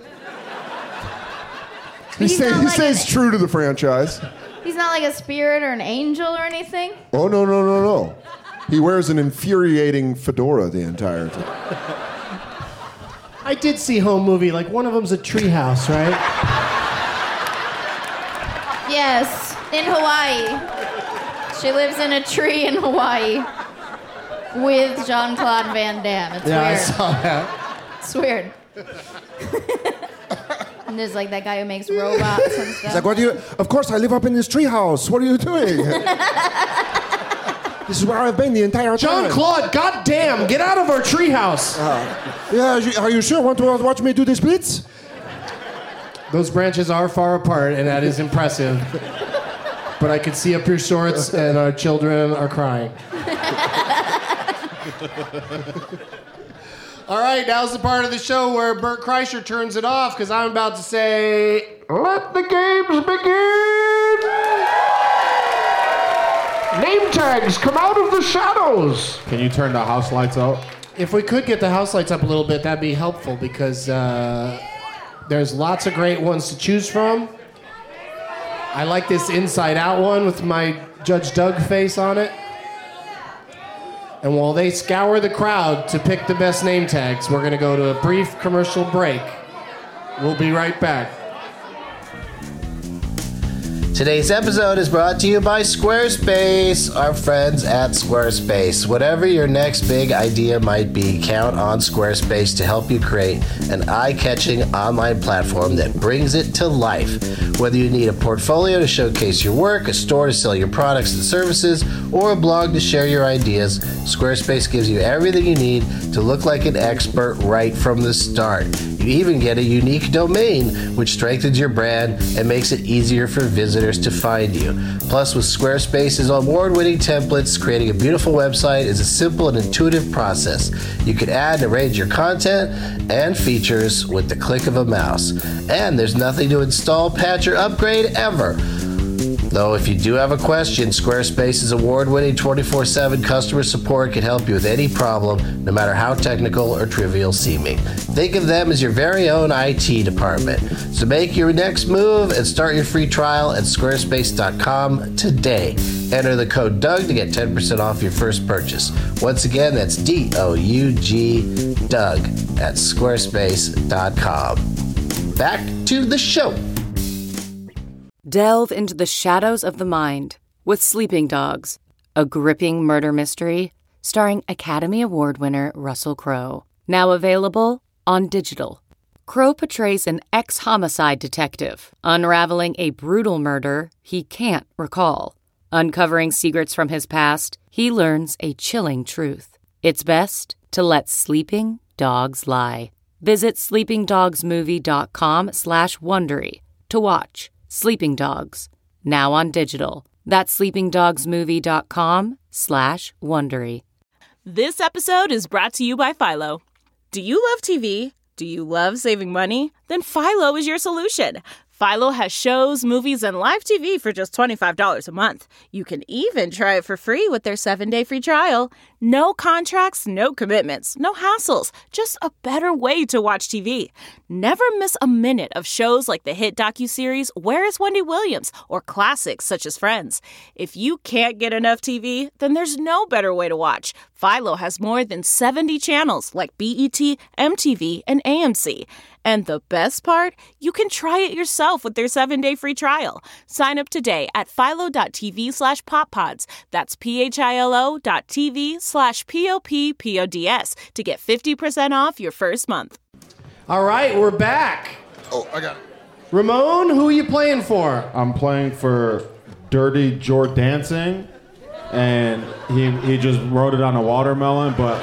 He, He's stay, not he like stays an- true to the franchise. He's not like a spirit or an angel or anything? Oh no, no, no, no. He wears an infuriating fedora the entire time. I did see Home Movie. Like one of them's a treehouse, right? Yes, in Hawaii. She lives in a tree in Hawaii with Jean-Claude Van Damme. It's yeah, weird. I saw that. It's weird. And there's like that guy who makes robots and stuff. He's like, what do you? Of course, I live up in this treehouse. What are you doing? This is where I've been the entire time. Jean-Claude, goddamn, get out of our treehouse. Uh, yeah, are you sure? Want to watch me do the splits? Those branches are far apart, and that is impressive. But I could see up your shorts, and our children are crying. All right, now's the part of the show where Bert Kreischer turns it off, because I'm about to say, let the games begin! Name tags, come out of the shadows! Can you turn the house lights out? If we could get the house lights up a little bit, that'd be helpful, because uh, there's lots of great ones to choose from. I like this Inside Out one with my Judge Doug face on it. And while they scour the crowd to pick the best name tags, we're going to go to a brief commercial break. We'll be right back. Today's episode is brought to you by Squarespace, our friends at Squarespace. Whatever your next big idea might be, count on Squarespace to help you create an eye-catching online platform that brings it to life. Whether you need a portfolio to showcase your work, a store to sell your products and services, or a blog to share your ideas, Squarespace gives you everything you need to look like an expert right from the start. You even get a unique domain, which strengthens your brand and makes it easier for visitors to find you. Plus, with Squarespace's award-winning templates, creating a beautiful website is a simple and intuitive process. You can add and arrange your content and features with the click of a mouse. And there's nothing to install, patch, or upgrade ever. Though if you do have a question, Squarespace's award-winning twenty-four seven customer support can help you with any problem, no matter how technical or trivial seeming. Think of them as your very own I T department. So make your next move and start your free trial at squarespace dot com today. Enter the code Doug to get ten percent off your first purchase. Once again, that's D O U G, Doug, at squarespace dot com. Back to the show. Delve into the shadows of the mind with Sleeping Dogs, a gripping murder mystery starring Academy Award winner Russell Crowe. Now available on digital. Crowe portrays an ex-homicide detective unraveling a brutal murder he can't recall. Uncovering secrets from his past, he learns a chilling truth. It's best to let sleeping dogs lie. Visit sleepingdogsmovie.com slash Wondery to watch Sleeping Dogs, now on digital. That's sleepingdogsmovie.com slash Wondery. This episode is brought to you by Philo. Do you love T V? Do you love saving money? Then Philo is your solution. Philo has shows, movies, and live T V for just twenty-five dollars a month. You can even try it for free with their seven-day free trial. No contracts, no commitments, no hassles. Just a better way to watch T V. Never miss a minute of shows like the hit docuseries Where is Wendy Williams? Or classics such as Friends. If you can't get enough T V, then there's no better way to watch. Philo has more than seventy channels like B E T, M T V, and A M C. And the best part? You can try it yourself with their seven-day free trial. Sign up today at philo.tv slash poppods. That's P-H-I-L-O dot TV slash P-O-P-P-O-D-S to get fifty percent off your first month. All right, we're back. Oh, I got it. Ramon, who are you playing for? I'm playing for Dirty Jordancing, and he he just wrote it on a watermelon, but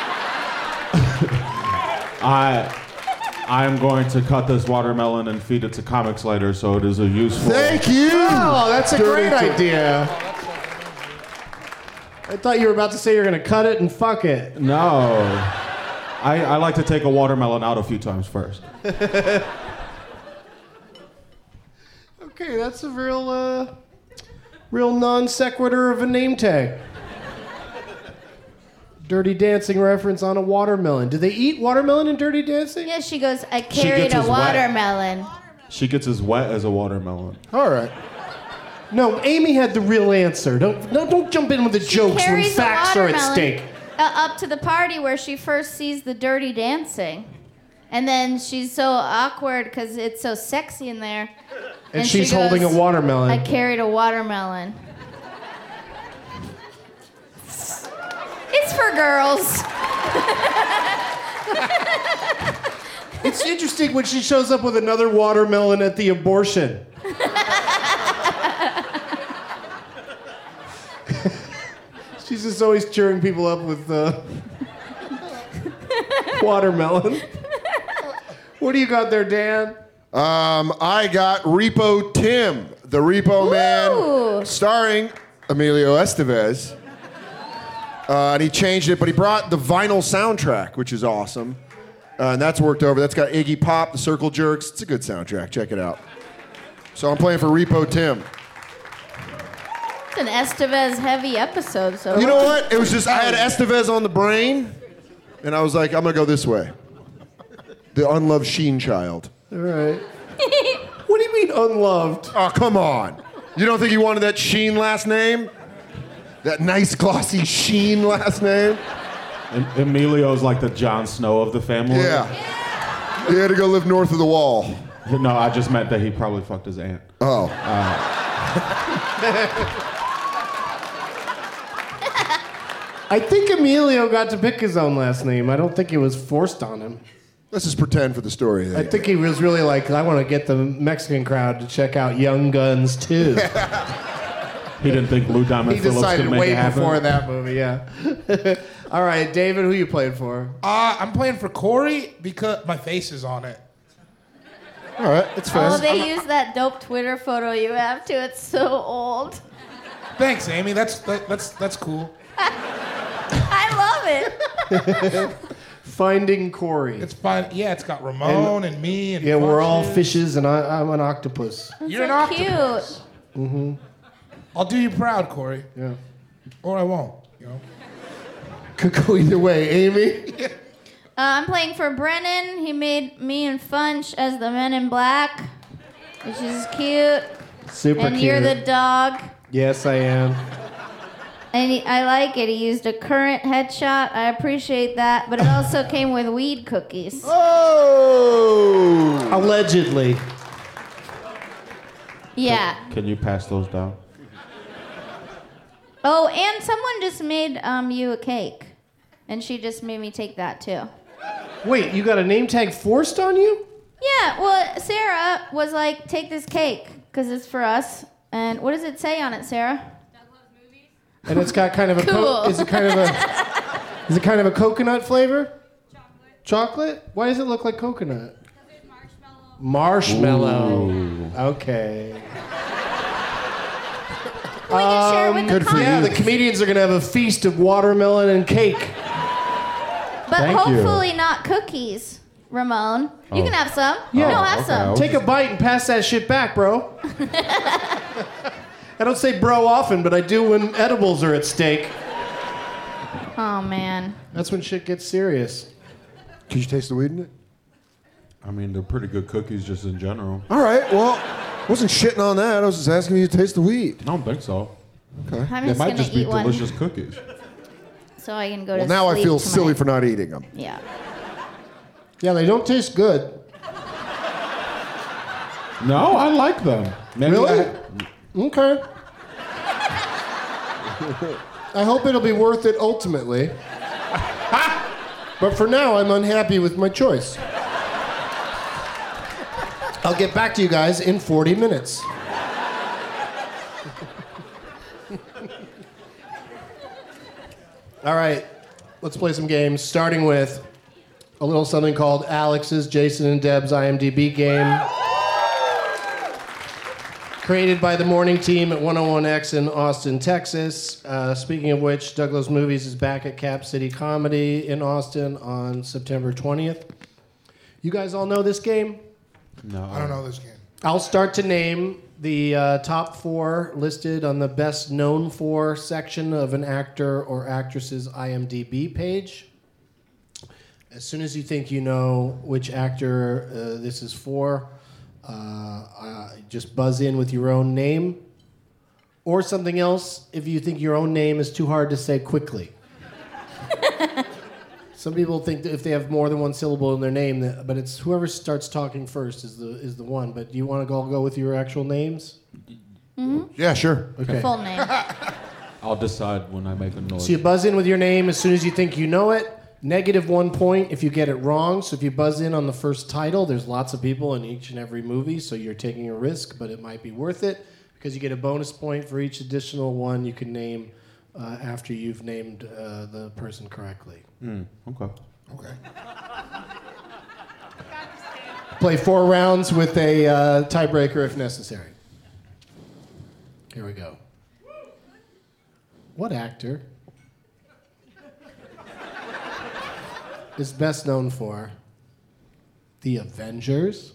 I I'm going to cut this watermelon and feed it to comics later, so it is a useful. Thank you. Oh, that's a Dirty great Jor- idea. I thought you were about to say you're going to cut it and fuck it. No. I, I like to take a watermelon out a few times first. Okay, that's a real, uh, real non sequitur of a name tag. Dirty Dancing reference on a watermelon. Do they eat watermelon in Dirty Dancing? Yeah, she goes, I She carried gets a as wet. watermelon. She gets as wet as a watermelon. All right. No, Amy had the real answer. Don't no, don't jump in with the jokes when Carries a facts are at watermelon, stake. Uh, up to the party where she first sees the Dirty Dancing. And then she's so awkward because it's so sexy in there. And, And she's she holding goes, a watermelon. I carried a watermelon. It's for girls. It's interesting when she shows up with another watermelon at the abortion. She's just always cheering people up with uh, watermelon. What do you got there, Dan? Um, I got Repo Tim, the Repo Ooh. Man, starring Emilio Estevez. Uh, and he changed it, but he brought the vinyl soundtrack, which is awesome. Uh, and that's worked over. That's got Iggy Pop, the Circle Jerks. It's a good soundtrack. Check it out. So I'm playing for Repo Tim. It's an Estevez heavy episode. So You know what? It was just, I had Estevez on the brain, and I was like, I'm going to go this way. The unloved Sheen child. All right. What do you mean unloved? Oh, come on. You don't think he wanted that Sheen last name? That nice, glossy Sheen last name? And Emilio's like the Jon Snow of the family. Yeah. He had to go live north of the wall. No, I just meant that he probably fucked his aunt. Oh. Uh, I think Emilio got to pick his own last name. I don't think it was forced on him. Let's just pretend for the story. I think he was really like, I want to get the Mexican crowd to check out Young Guns too. He didn't think Lou Diamond He Phillips decided could make way it happen. before that movie, yeah. All right, David, who you playing for? Uh, I'm playing for Corey because my face is on it. All right, it's fair. Oh, they use that dope Twitter photo you have too. It's so old. Thanks, Amy. That's that, that's that's cool. I love it. Finding Corey. It's fine. Yeah, it's got Ramon and, and me and yeah, we're all Funches. fishes, and I, I'm an octopus. You're an so octopus. cute. Mm-hmm. I'll do you proud, Corey. Yeah. Or I won't. You know. Could go either way, Amy. Uh, I'm playing for Brennan. He made me and Funch as the Men in Black, which is cute. Super and cute. you're the dog. Yes, I am. And he, I like it. He used a current headshot. I appreciate that. But it also came with weed cookies. Oh! Allegedly. Yeah. Can you pass those down? Oh, and someone just made um, you a cake. And she just made me take that too. Wait, you got a name tag forced on you? Yeah, well, Sarah was like, take this cake, because it's for us. And what does it say on it, Sarah? And it's got kind of a Cool. co- is it kind of a is it kind of a coconut flavor? Chocolate. Chocolate? Why does it look like coconut? Marshmallow. Marshmallow. Okay. We can share with good the for con- Yeah, the comedians are gonna have a feast of watermelon and cake. But Thank you. hopefully not cookies, Ramon. You Oh. can have some. Yeah. No, have okay. some. Take a bite and pass that shit back, bro. I don't say bro often, but I do when edibles are at stake. Oh, man. That's when shit gets serious. Did you taste the weed in it? I mean, they're pretty good cookies just in general. All right, well, I wasn't shitting on that. I was just asking you to taste the weed. I don't think so. Okay. I'm They just might gonna just be eat one delicious cookies. so I can go Well, to now I sleep feel tonight. silly for not eating them. Yeah. Yeah, they don't taste good. No, I like them. Maybe Really? I- Okay. I hope it'll be worth it ultimately. But for now, I'm unhappy with my choice. I'll get back to you guys in forty minutes. All right, let's play some games, starting with a little something called Alex's, Jason and Deb's IMDb game. Created by the morning team at one oh one X in Austin, Texas. Uh, speaking of which, Douglas Movies is back at Cap City Comedy in Austin on September twentieth. You guys all know this game? No. I don't know this game. I'll start to name the uh, top four listed on the best known for section of an actor or actress's IMDb page. As soon as you think you know which actor uh, this is for, uh, uh, just buzz in with your own name or something else if you think your own name is too hard to say quickly. Some people think that if they have more than one syllable in their name, that, but it's whoever starts talking first is the is the one. But do you want to go go with your actual names? Mm-hmm. Yeah, sure. Okay. Full name. I'll decide when I make a noise. So you buzz in with your name as soon as you think you know it. Negative one point if you get it wrong. So if you buzz in on the first title, there's lots of people in each and every movie, so you're taking a risk, but it might be worth it because you get a bonus point for each additional one you can name uh, after you've named uh, the person correctly. Mm, okay. Okay. Play four rounds with a uh, tiebreaker if necessary. Here we go. What actor is best known for The Avengers?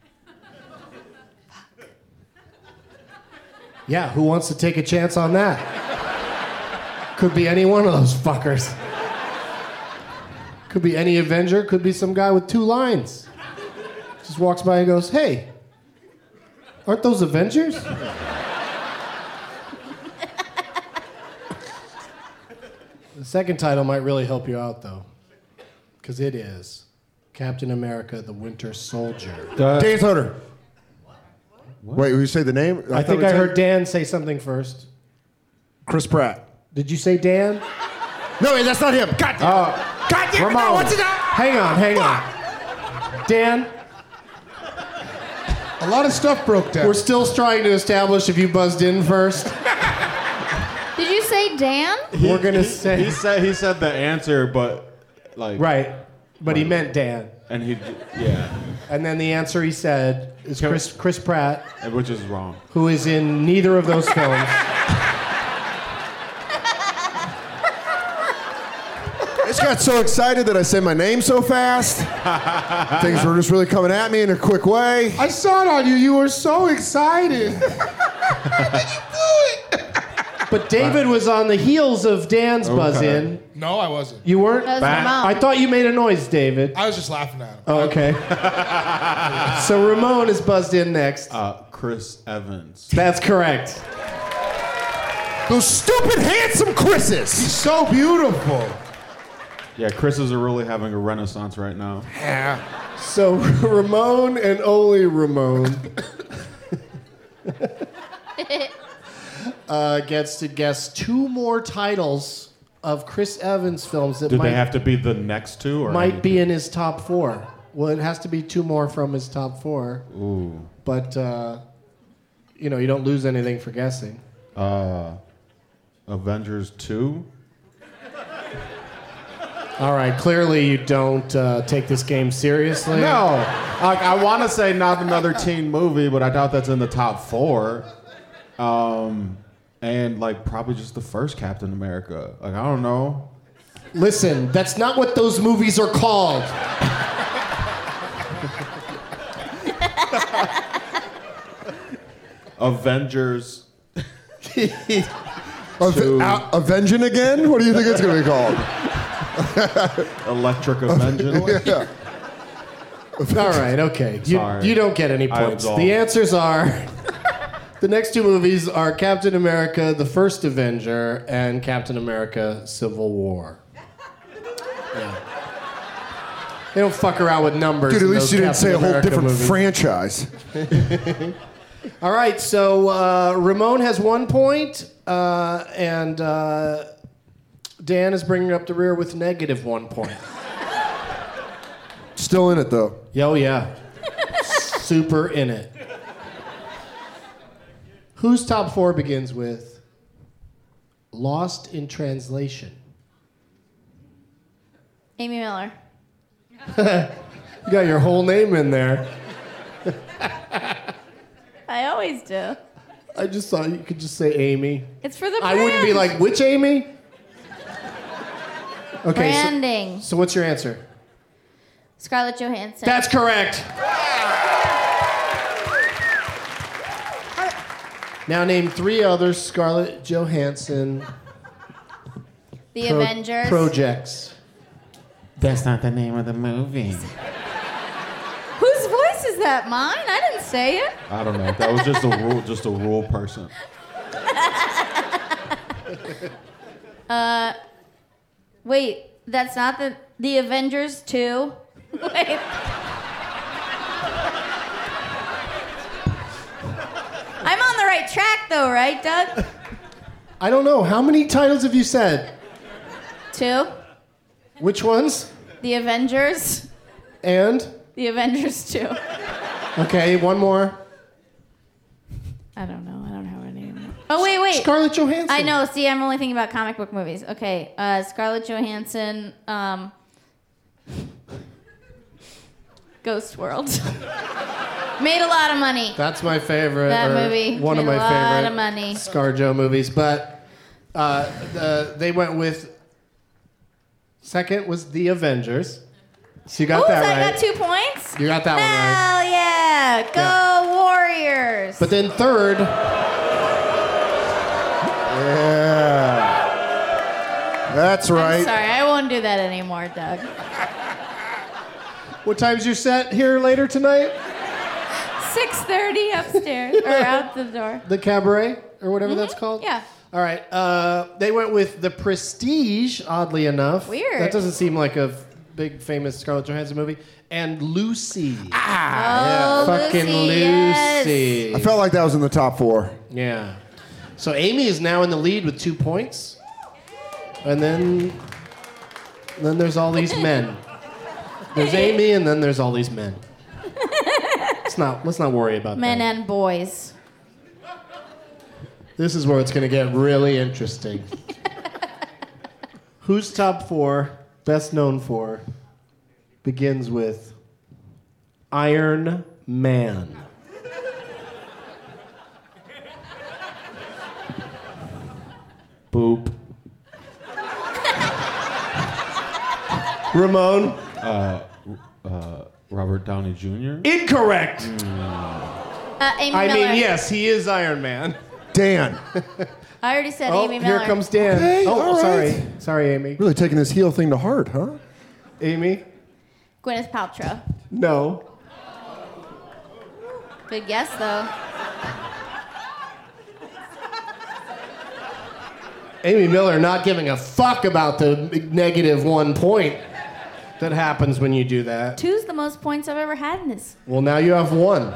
Yeah, who wants to take a chance on that? Could be any one of those fuckers. Could be any Avenger, could be some guy with two lines. Just walks by and goes, hey, aren't those Avengers? The second title might really help you out, though, because it is Captain America, the Winter Soldier. Uh, Dave Thunder. Wait, will you say the name? I, thought think we I said- heard Dan say something first. Chris Pratt. Did you say Dan? No, wait, that's not him. God damn. Oh, God damn it, no, Ramon. what's it? Hang on, hang on. Dan, A lot of stuff broke down. we're still trying to establish if you buzzed in first. Did you say Dan? We're gonna he, say he said he said the answer, but like right, but he meant Dan. and he yeah, And then the answer he said is Chris Chris Pratt, which is wrong. who is in neither of those films. I just got so excited that I said my name so fast. Things were just really coming at me in a quick way. I saw it on you. You were so excited. How did you do it? But David was on the heels of Dan's buzz in. No, I wasn't. You weren't? That was my mom. I thought you made a noise, David. I was just laughing at him. Oh, okay. So Ramon is buzzed in next. Uh, Chris Evans. That's correct. Those stupid handsome Chris's. He's so beautiful. Yeah, Chris's are really having a renaissance right now. Yeah. So Ramon and only Ramon uh, gets to guess two more titles of Chris Evans films that Do might, they have to be the next two, or might be in his top four. Well, it has to be two more from his top four. Ooh. But, uh, you know, you don't lose anything for guessing. Uh, Avengers two. All right, clearly you don't uh, take this game seriously. No, like I want to say not another teen movie, but I doubt that's in the top four. Um, and like probably just the first Captain America. Like I don't know. Listen, that's not what those movies are called. Avengers. Ave- uh, Avenging again? What do you think it's going to be called? Electric Avenging. Yeah. All right, okay. You, Sorry. you don't get any I points. absolve. The answers are the next two movies are Captain America: The First Avenger and Captain America: Civil War. Yeah. They don't fuck around with numbers. Dude, at in least those you didn't Captain say a whole America different movies. franchise. All right, so uh, Ramon has one point, uh, and uh, Dan is bringing up the rear with negative one point. Still in it, though. Oh, yeah. Super in it. Whose top four begins with Lost in Translation? Amy Miller. You got your whole name in there. I always do. I just thought you could just say Amy. It's for the I wouldn't be brand. like, which Amy? Okay, so, Branding. so what's your answer? Scarlett Johansson. That's correct. Now name three other Scarlett Johansson The pro- Avengers. projects. That's not the name of the movie. Whose voice is that? Mine? I didn't say it. I don't know. That was just a rule. Just a rule person. Uh, wait, that's not the the Avengers two. Wait. I'm on the right track though, right, Doug? I don't know. How many titles have you said? Two. Which ones? The Avengers. And? The Avengers two. Okay, one more. I don't know. I don't have any. Oh wait, wait. Scarlett Johansson. I know. See, I'm only thinking about comic book movies. Okay, uh, Scarlett Johansson. Um, Ghost World. Made a lot of money. That's my favorite. That or movie One of made my a lot favorite of money. ScarJo movies. But uh, the, they went with. Second was The Avengers. So you got Ooh, that so right. I got two points? You got that one right. Hell yeah! Go Warriors! But then third. Yeah. That's right. I'm sorry, I won't do that anymore, Doug. What time's your set here later tonight? six thirty upstairs, or out the door. The Cabaret, or whatever that's called? Yeah. All right. Uh, they went with The Prestige, oddly enough. Weird. That doesn't seem like a big famous Scarlett Johansson movie, and Lucy. Ah, yeah. Fucking Lucy, yes. Lucy. I felt like that was in the top four. Yeah. So Amy is now in the lead with two points, and then then there's all these men. There's Amy, and then there's all these men. Let's not let's not worry about Men that. and boys. This is where it's going to get really interesting. Who's top four, best known for, begins with Iron Man? Boop. Ramon? Uh, uh, Robert Downey Junior Incorrect. Uh, Amy I Miller. mean, yes, he is Iron Man. Dan. I already said Oh, Amy Miller. here comes Dan. Okay, oh, all right. sorry. Sorry, Amy. Really taking this heel thing to heart, huh? Amy? Gwyneth Paltrow. No. Good guess, though. Amy Miller not giving a fuck about the negative one point that happens when you do that. Two's the most points I've ever had in this. Well, now you have one.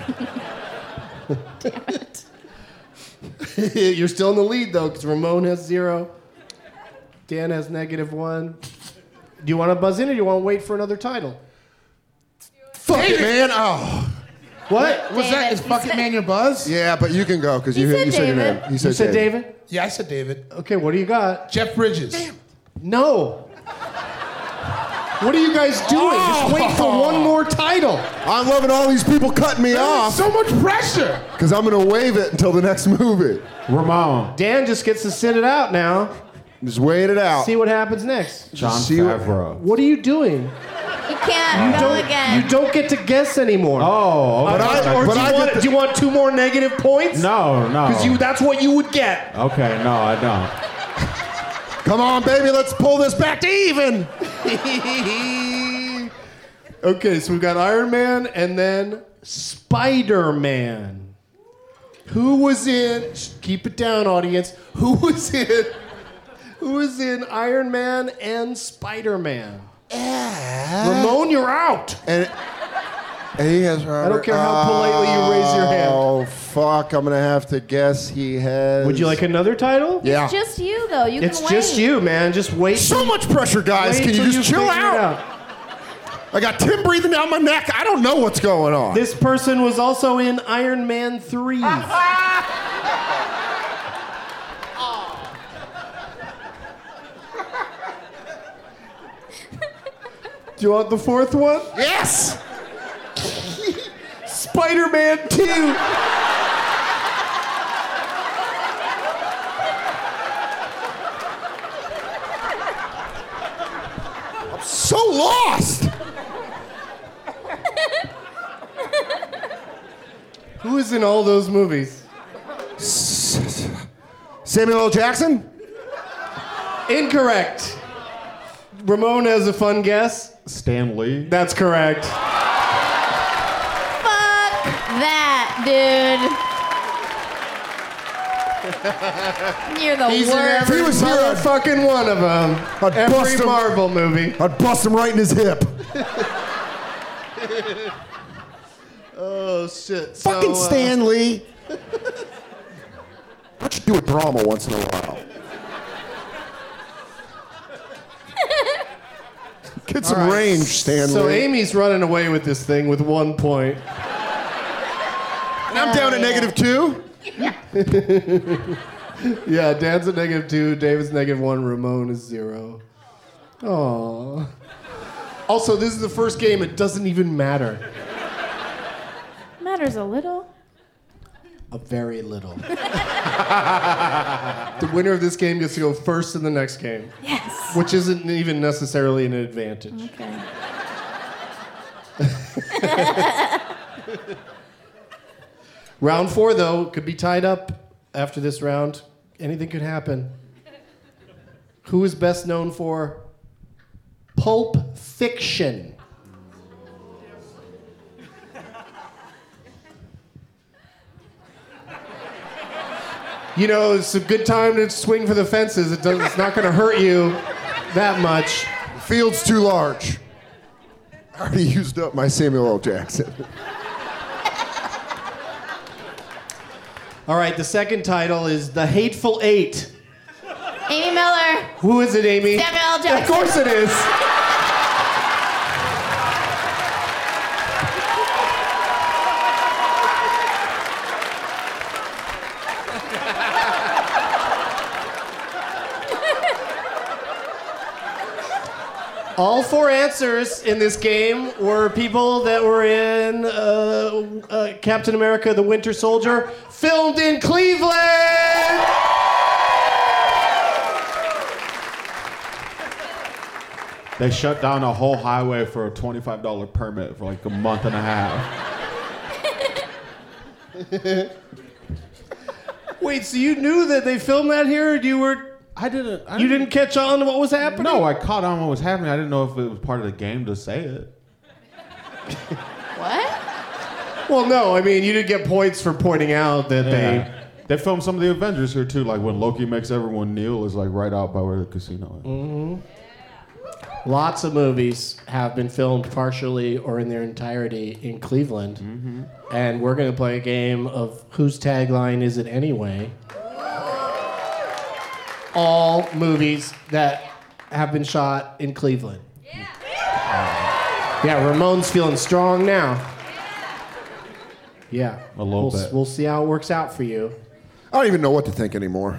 Damn it. You're still in the lead, though, because Ramon has zero. Dan has negative one. Do you want to buzz in, or do you want to wait for another title? Fuck it, man. Oh. What? Was that? Is Fuck It Man your buzz? Yeah, but you can go because you, said you said your David. name. You You said David? Yeah, I said David. Okay, what do you got? Jeff Bridges. No. What are you guys doing? Just wait for one more title. I'm loving all these people cutting me off So much pressure. because I'm going to wave it until the next movie. Ramon. Dan just gets to sit it out now. Just wait it out. See what happens next. John see what- Favreau. What are you doing? You can't go again. You don't get to guess anymore. Oh, okay. But I- or but do, you I want, get the- do you want two more negative points? No, no. Because you that's what you would get. Okay, no, I don't. Come on, baby, let's pull this back to even. Okay, so we've got Iron Man and then Spider-Man. Who was in, shh, keep it down, audience. Who was in, who was in Iron Man and Spider-Man? Ramon, you're out. And, and he has. I don't care how politely you raise your hand. Oh fuck! I'm gonna have to guess he has. Would you like another title? Yeah. It's just you, though. You It's can wait. just you, man. Just wait. So much pressure, guys. Wait Can you till just chill figure it out? I got Tim breathing down my neck. I don't know what's going on. This person was also in Iron Man three. Do you want the fourth one? Yes. Spider-Man two. So lost. Who is in all those movies? Samuel L. Jackson. Incorrect. Ramon has a fun guess. Stan Lee. That's correct. Fuck that, dude. You're the He's in worst. every He was here, I'd- fucking one of them. I'd Every bust him. Marvel movie. I'd bust him right in his hip. Oh shit! Fucking So, uh, Stan Lee. Why don't you do a drama once in a while? Get some all right. range, Stan So Lee. Amy's running away with this thing with one point. And I'm down at negative two. Yeah, Dan's at negative two, David's negative one, Ramon is zero. Aww. Also, this is the first game. It doesn't even matter. Matters a little. A very little. The winner of this game gets to go first in the next game. Yes. Which isn't even necessarily an advantage. Okay. Round four, though, could be tied up after this round. Anything could happen. Who is best known for Pulp Fiction? You know, it's a good time to swing for the fences. It does, it's not going to hurt you that much. Field's too large. I already used up my Samuel L. Jackson. All right, the second title is The Hateful Eight. Amy Miller. Who is it, Amy? Samuel L. Jackson. Of course it is. All four answers in this game were people that were in uh, uh, Captain America: The Winter Soldier, filmed in Cleveland. They shut down a whole highway for a twenty-five dollars permit for like a month and a half. Wait, so you knew that they filmed that here, or you were? I didn't. I you didn't catch on to what was happening? No, I caught on what was happening. I didn't know if it was part of the game to say it. What? Well, no. I mean, you didn't get points for pointing out that Yeah. they. They filmed some of the Avengers here too, like when Loki makes everyone kneel is like right out by where the casino is. Mm-hmm. Lots of movies have been filmed partially or in their entirety in Cleveland. Mm-hmm. And we're going to play a game of whose tagline is it anyway? All movies that have been shot in Cleveland. Yeah, yeah Ramon's feeling strong now. Yeah. A little we'll, bit. We'll see how it works out for you. I don't even know what to think anymore.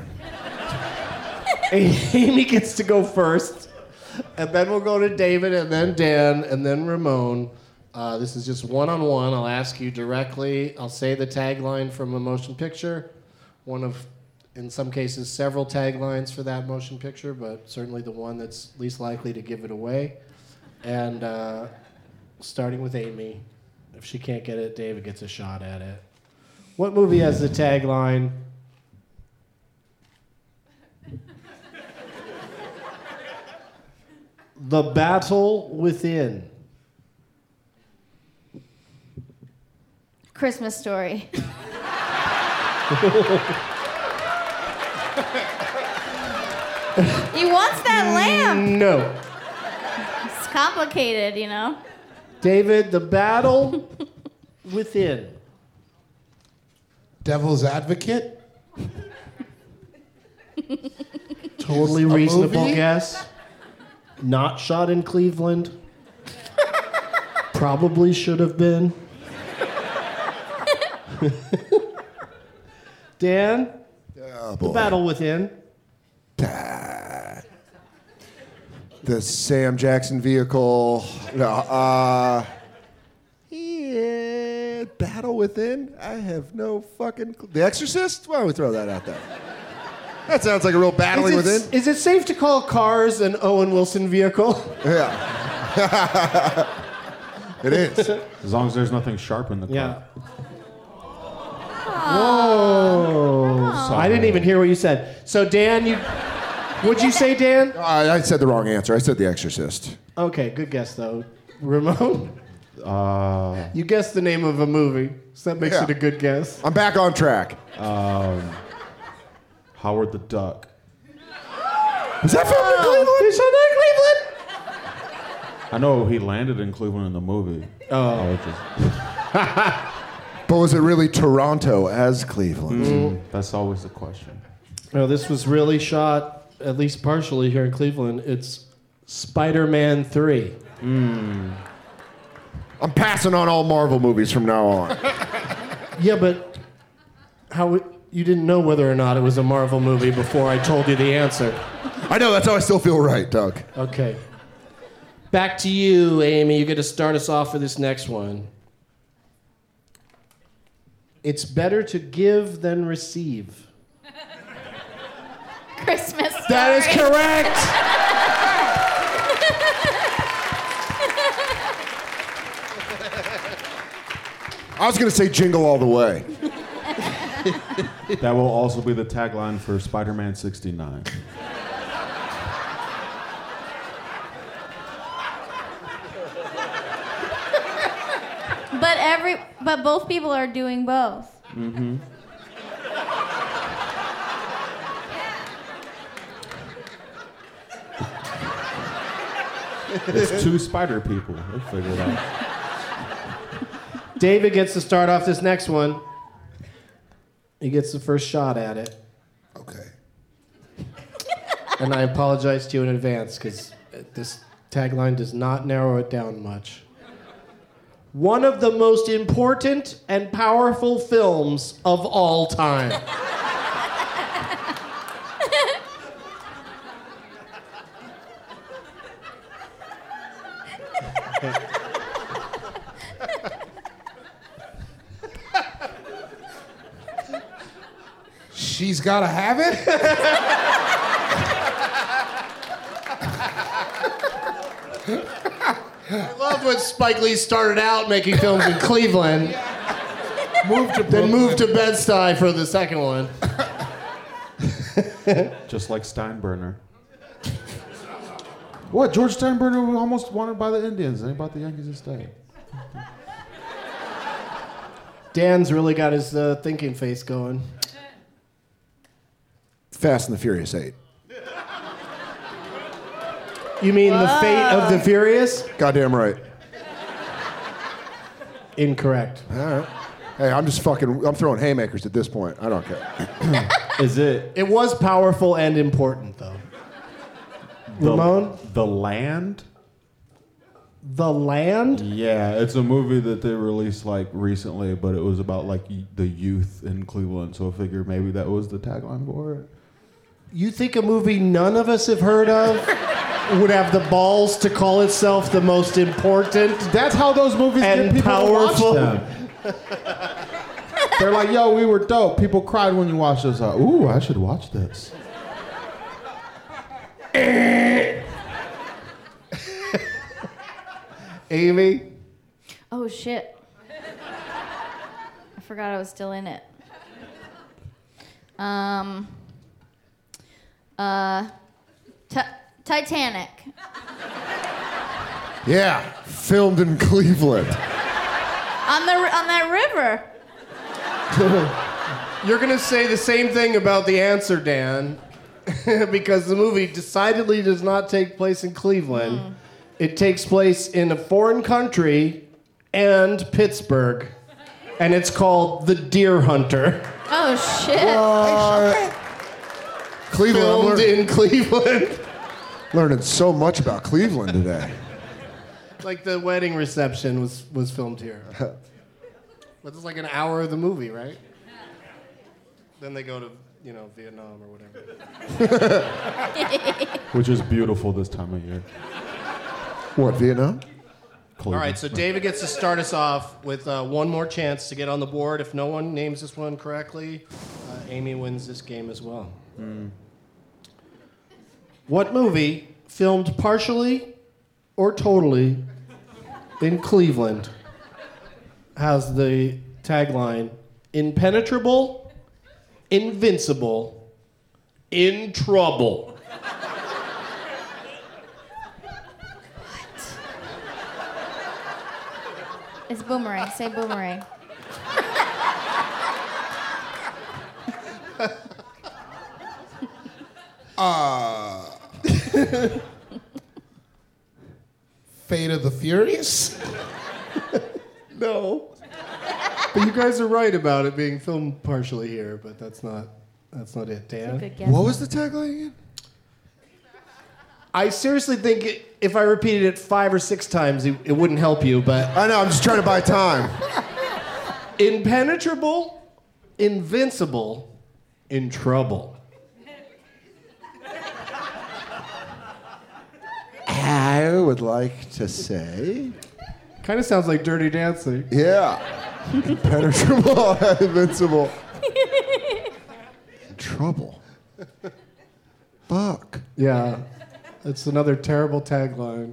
Amy gets to go first, and then we'll go to David, and then Dan, and then Ramon. Uh, this is just one-on-one. I'll ask you directly. I'll say the tagline from a motion picture. One of, in some cases, several taglines for that motion picture, but certainly the one that's least likely to give it away. And uh, starting with Amy. If she can't get it, David gets a shot at it. What movie has the tagline... The Battle Within? Christmas Story. He wants that lamp. No. It's complicated, you know. David, The Battle Within. Devil's Advocate? Totally A reasonable movie? guess. Not shot in Cleveland. Probably should have been. Dan? Oh, The boy. Battle Within. Ah. The Sam Jackson vehicle. No, uh, yeah, Battle Within? I have no fucking clue. The Exorcist? Why don't we throw that out there? That sounds like a real battling is it, within. Is it safe to call Cars an Owen Wilson vehicle? Yeah. It is. As long as there's nothing sharp in the car. Yeah. Whoa. I didn't even hear what you said. So, Dan, you... What'd you say, Dan? I, I said the wrong answer. I said The Exorcist. Okay, good guess, though. Ramon? Uh, You guessed the name of a movie, so that makes Yeah. it a good guess. I'm back on track. um, Howard the Duck. Was that filmed in Cleveland? They shot that in Cleveland? I know he landed in Cleveland in the movie. Oh. which is- But was it really Toronto as Cleveland? Mm, that's always the question. No, this was really shot, at least partially, here in Cleveland. It's Spider-Man three. Mm. I'm passing on all Marvel movies from now on. Yeah, but how it, you didn't know whether or not it was a Marvel movie before I told you the answer. I know, that's how I still feel right, Doug. Okay. Back to you, Amy. You get to start us off for this next one. It's better to give than receive. Christmas Story. That is correct. I was going to say Jingle All the Way. That will also be the tagline for Spider-Man sixty-nine. But every but both people are doing both. Mm-hmm. It's two spider people. They figured it out. David gets to start off this next one. He gets the first shot at it. Okay. And I apologize to you in advance because this tagline does not narrow it down much. One of the most important and powerful films of all time. She's gotta have it? I love when Spike Lee started out making films in Cleveland. Moved to then moved to Bed-Stuy for the second one. Just like Steinbrenner. What? George Steinbrenner was almost wanted by the Indians. Ain't about the Yankees to stay. Dan's really got his uh, thinking face going. Fast and the Furious eight. You mean The Fate of the Furious? Goddamn right. Incorrect. All right. Hey, I'm just fucking, I'm throwing haymakers at this point. I don't care. Is it? It was powerful and important, though. The, Ramon? The Land? The Land? Yeah, it's a movie that they released like recently, but it was about like y- the youth in Cleveland. So I figured maybe that was the tagline for it. You think a movie none of us have heard of would have the balls to call itself the most important? That's how those movies and get people powerful. to watch them. They're like, yo, we were dope. People cried when you watched this. Like, ooh, I should watch this. Amy? Oh, shit. I forgot I was still in it. Um, uh, Ti- Titanic. Yeah, filmed in Cleveland. On the on that river. You're going to say the same thing about the answer, Dan, because the movie decidedly does not take place in Cleveland. Mm. It takes place in a foreign country and Pittsburgh, and it's called The Deer Hunter. Oh, shit. Uh, Cleveland. Filmed in Cleveland. Learning so much about Cleveland today. Like the wedding reception was, was filmed here. But it's like an hour of the movie, right? Then they go to, you know, Vietnam or whatever. Which is beautiful this time of year. What, Vietnam? All right, so David gets to start us off with uh, one more chance to get on the board. If no one names this one correctly, uh, Amy wins this game as well. Mm. What movie, filmed partially or totally in Cleveland, has the tagline, impenetrable, invincible, in trouble? It's Boomerang. Say Boomerang. Uh, Fate of the Furious? No. But you guys are right about it being filmed partially here, but that's not that's not it, Dan. Good guess. What was the tagline again? I seriously think it, if I repeated it five or six times, it, it wouldn't help you, but... I know, I'm just trying to buy time. Impenetrable, invincible, in trouble. I would like to say... Kind of sounds like Dirty Dancing. Yeah. Impenetrable, invincible. In trouble. Fuck. Yeah. It's another terrible tagline.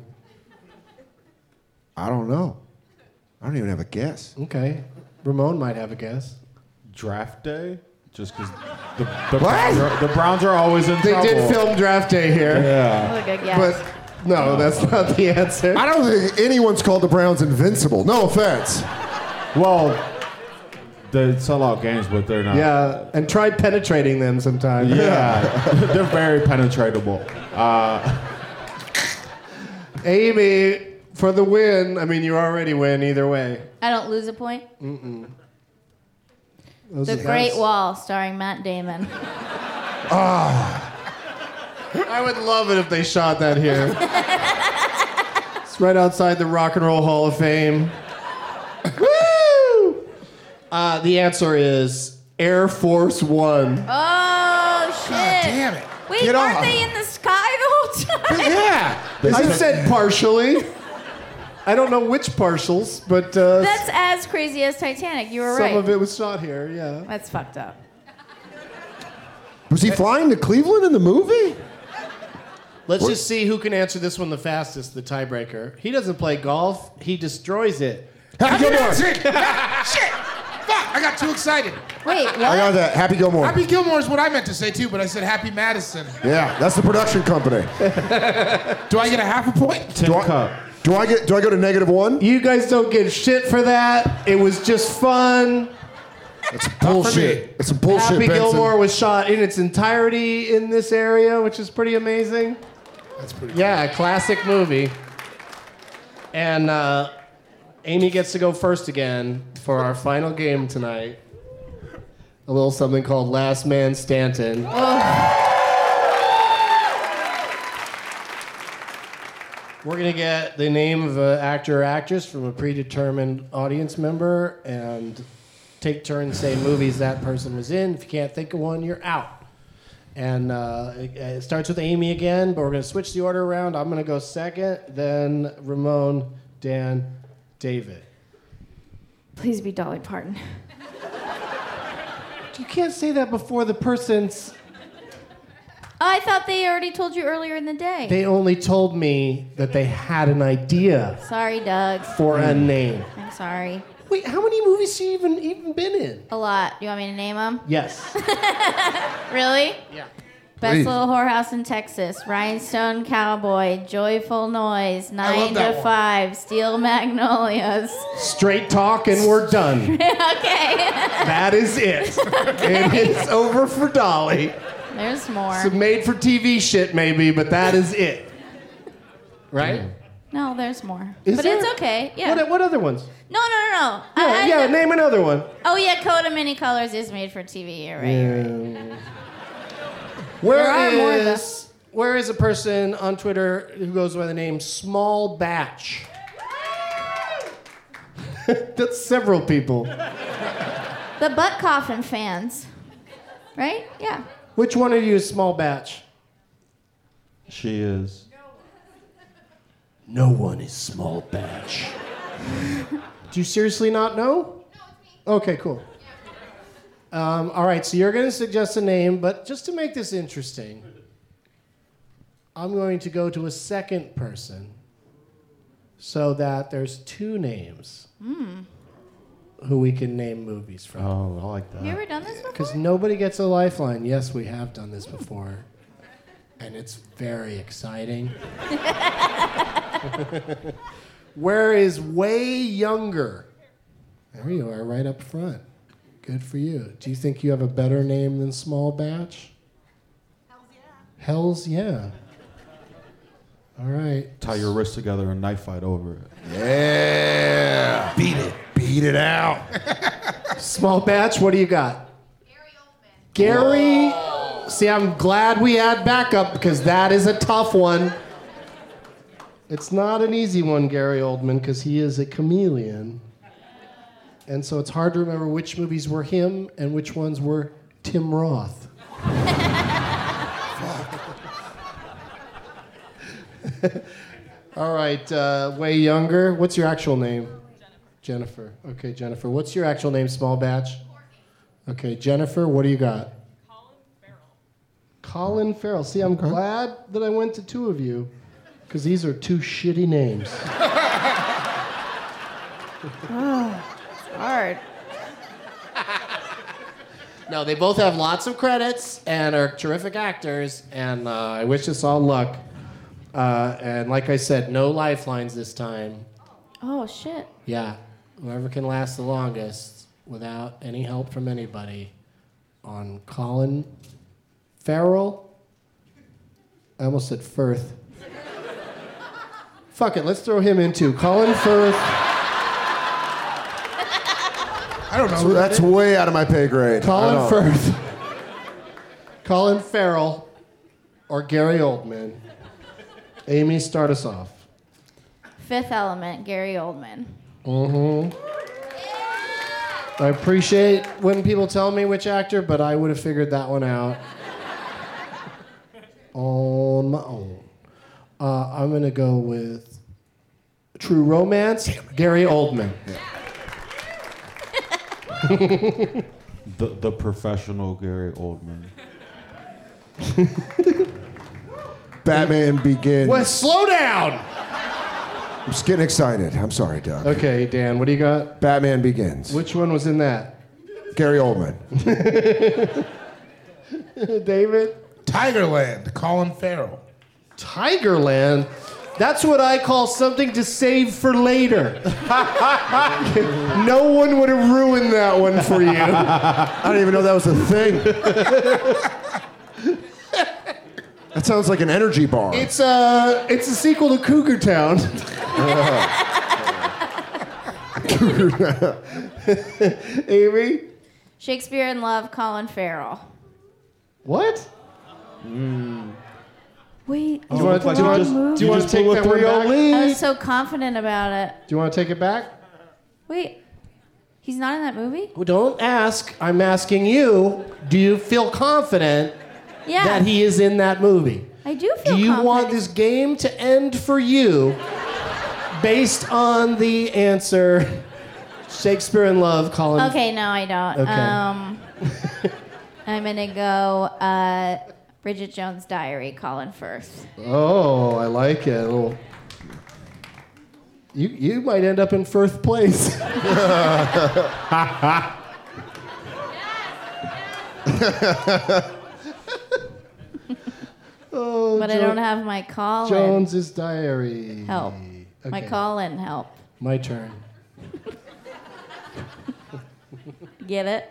I don't know. I don't even have a guess. Okay. Ramon might have a guess. Draft Day? Just because the, the, Browns are, the Browns are always in They trouble. did film Draft Day here. Yeah. Oh, good guess. But no, that's not the answer. I don't think anyone's called the Browns invincible. No offense. Well, they sell out games, but they're not. Yeah, and try penetrating them sometime. Yeah, they're very penetratable. Uh, Amy, for the win. I mean, you already win either way. I don't lose a point. Mm-mm. The Great Wall, starring Matt Damon. Ah. I would love it if they shot that here. It's right outside the Rock and Roll Hall of Fame. Woo! Uh, the answer is Air Force One. Oh, shit. God damn it. Wait, Get aren't off. they in the sky the whole time? Yeah. I said partially. I don't know which partials, but uh, That's as crazy as Titanic. You were some right. of it was shot here, yeah. That's fucked up. Was he flying to Cleveland in the movie? Let's just see who can answer this one the fastest, the tiebreaker. He doesn't play golf, he destroys it. Happy Gilmore! Shit! Fuck! I got too excited. Wait, what? I got that. Happy Gilmore. Happy Gilmore is what I meant to say too, but I said Happy Madison. Yeah, that's the production company. Do I get a half a point? Do I, do I get? Do I go to negative one? You guys don't get shit for that. It was just fun. It's bullshit. It's some bullshit, Happy Benson. Gilmore was shot in its entirety in this area, which is pretty amazing. That's pretty Yeah, classic movie. And uh, Amy gets to go first again for our final game tonight. A little something called Last Man Stanton. We're going to get the name of an actor or actress from a predetermined audience member and take turns saying movies that person was in. If you can't think of one, you're out. And uh, it, it starts with Amy again, but we're going to switch the order around. I'm going to go second, then Ramon, Dan, David. Please be Dolly Parton. You can't say that before the person's... I thought they already told you earlier in the day. They only told me that they had an idea Sorry, Doug. for a name. I'm sorry. Wait, how many movies have you even, even been in? A lot. You want me to name them? Yes. Really? Yeah. Best Please. Little Whorehouse in Texas, Rhinestone Cowboy, Joyful Noise, Nine that to one. Five, Steel Magnolias. Straight talk and we're done. Okay. That is it. And it's over for Dolly. There's more. Some made-for-T V shit maybe, but that is it. Right? No, there's more. Is but there? it's okay. Yeah. What, what other ones? No, no, no, no. Yeah, I- I- yeah, name another one. Oh, yeah, Coda Mini Colors is made for T V. You're right. You're right. Where There are more, though. is where is a person on Twitter who goes by the name Small Batch? That's several people. The Butt Coffin fans. Right? Yeah. Which one of you is Small Batch? She is. No one is Small Batch. Do you seriously not know? Okay, cool. Um, all right, so you're going to suggest a name, but just to make this interesting, I'm going to go to a second person so that there's two names Mm. who we can name movies from. Oh, I like Have you ever done this before? Because nobody gets a lifeline. Yes, we have done this before. And it's very exciting. Where is way younger? There you are, right up front. Good for you. Do you think you have a better name than Small Batch? Hell's yeah. Hell's yeah. All right. Tie your wrists together and knife fight over it. Yeah. Beat it. Beat it out. Small Batch, what do you got? Gary. See, I'm glad we had backup because that is a tough one. It's not an easy one, Gary Oldman, because he is a chameleon. And so it's hard to remember which movies were him and which ones were Tim Roth. All right, uh, way younger. What's your actual name? Jennifer. Jennifer. Okay, Jennifer. What's your actual name, Small Batch? Okay, Jennifer, what do you got? Colin Farrell. See, I'm glad that I went to two of you, because these are two shitty names. Oh, it's hard. No, they both have lots of credits and are terrific actors, and uh, I wish us all luck. Uh, and like I said, no lifelines this time. Oh, shit. Yeah, whoever can last the longest without any help from anybody on Colin Farrell. I almost said Firth. Fuck it, let's throw him in too. Colin Firth. I don't know. So who that's that is. way out of my pay grade. I Colin don't- Firth. Colin Farrell. Or Gary Oldman. Amy, start us off. Fifth Element, Gary Oldman. Mm-hmm. I appreciate when people tell me which actor, but I would have figured that one out on my own. Uh, I'm going to go with True Romance, Gary Oldman. The the professional Gary Oldman. Batman Begins. Well, slow down! I'm just getting excited. I'm sorry, Doug. Okay, Dan, what do you got? Batman Begins. Which one was in that? Gary Oldman. David? Tigerland, Colin Farrell. Tigerland? That's what I call something to save for later. No one would have ruined that one for you. I didn't even know that was a thing. That sounds like an energy bar. It's a, it's a sequel to Cougar Town. Amy? Shakespeare in Love, Colin Farrell. What? Wait, Do you want to do you want, just- do you want to take that one back? I was so confident about it. Do you want to take it back? Wait, he's not in that movie? Well, don't ask. I'm asking you. Do you feel confident Yeah. that he is in that movie? I do feel Do you confident. want this game to end for you based on the answer Shakespeare in Love, Colin? Okay, no, I don't. Okay. Um, I'm gonna go uh, Bridget Jones' Diary, Colin Firth. Oh, I like it. A little... You you might end up in first place. Oh, But I Jo- don't have my Colin. Jones's Diary. Help. My Okay. Colin help. My turn. Get it?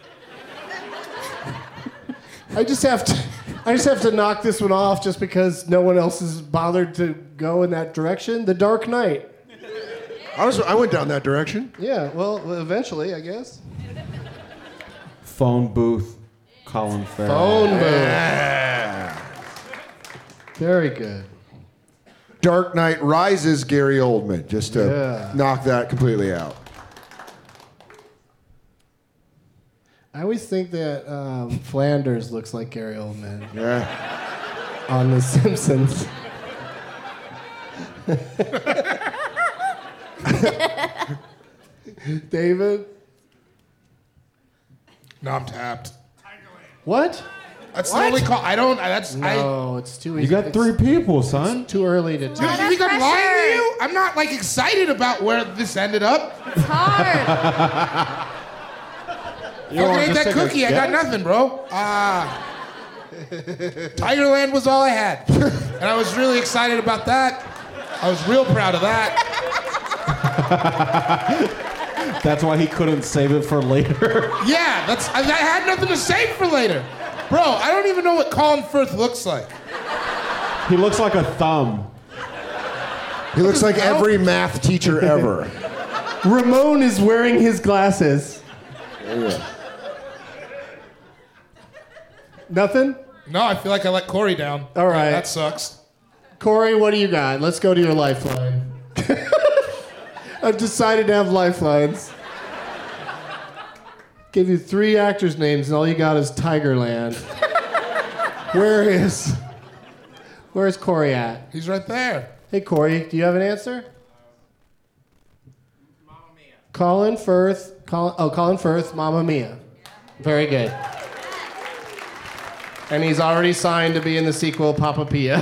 I just have to. I just have to knock this one off just because no one else has bothered to go in that direction. The Dark Knight. I was. I went down that direction. Yeah. Well, eventually, I guess. Phone booth, Colin Farrell. Phone booth. Yeah. Very good. Dark Knight Rises, Gary Oldman. Just to Yeah. knock that completely out. I always think that um, Flanders looks like Gary Oldman Yeah. on The Simpsons. David? No, I'm tapped. What? That's What? the only call. I don't. That's. No, it's too easy. You got three people, son. Too early to I, tell. you think I'm lying to you? I'm not like excited about where this ended up. It's hard. You Fucking ate that cookie. I got nothing, bro. Ah. Tigerland was all I had, and I was really excited about that. I was real proud of that. That's why he couldn't save it for later. Yeah, that's. I, I had nothing to save for later, bro. I don't even know what Colin Firth looks like. He looks like a thumb. He looks like every math teacher ever. Ramon is wearing his glasses. Yeah. Nothing? No, I feel like I let Corey down. All right. That sucks. Corey, what do you got? Let's go to your lifeline. I've decided to have lifelines. Give you three actors' names, and all you got is Tigerland. Where is... Where is Corey at? He's right there. Hey, Corey, do you have an answer? Mamma Mia. Colin Firth. Colin, oh, Colin Firth, Mamma Mia. Very good. And he's already signed to be in the sequel, Papa Pia.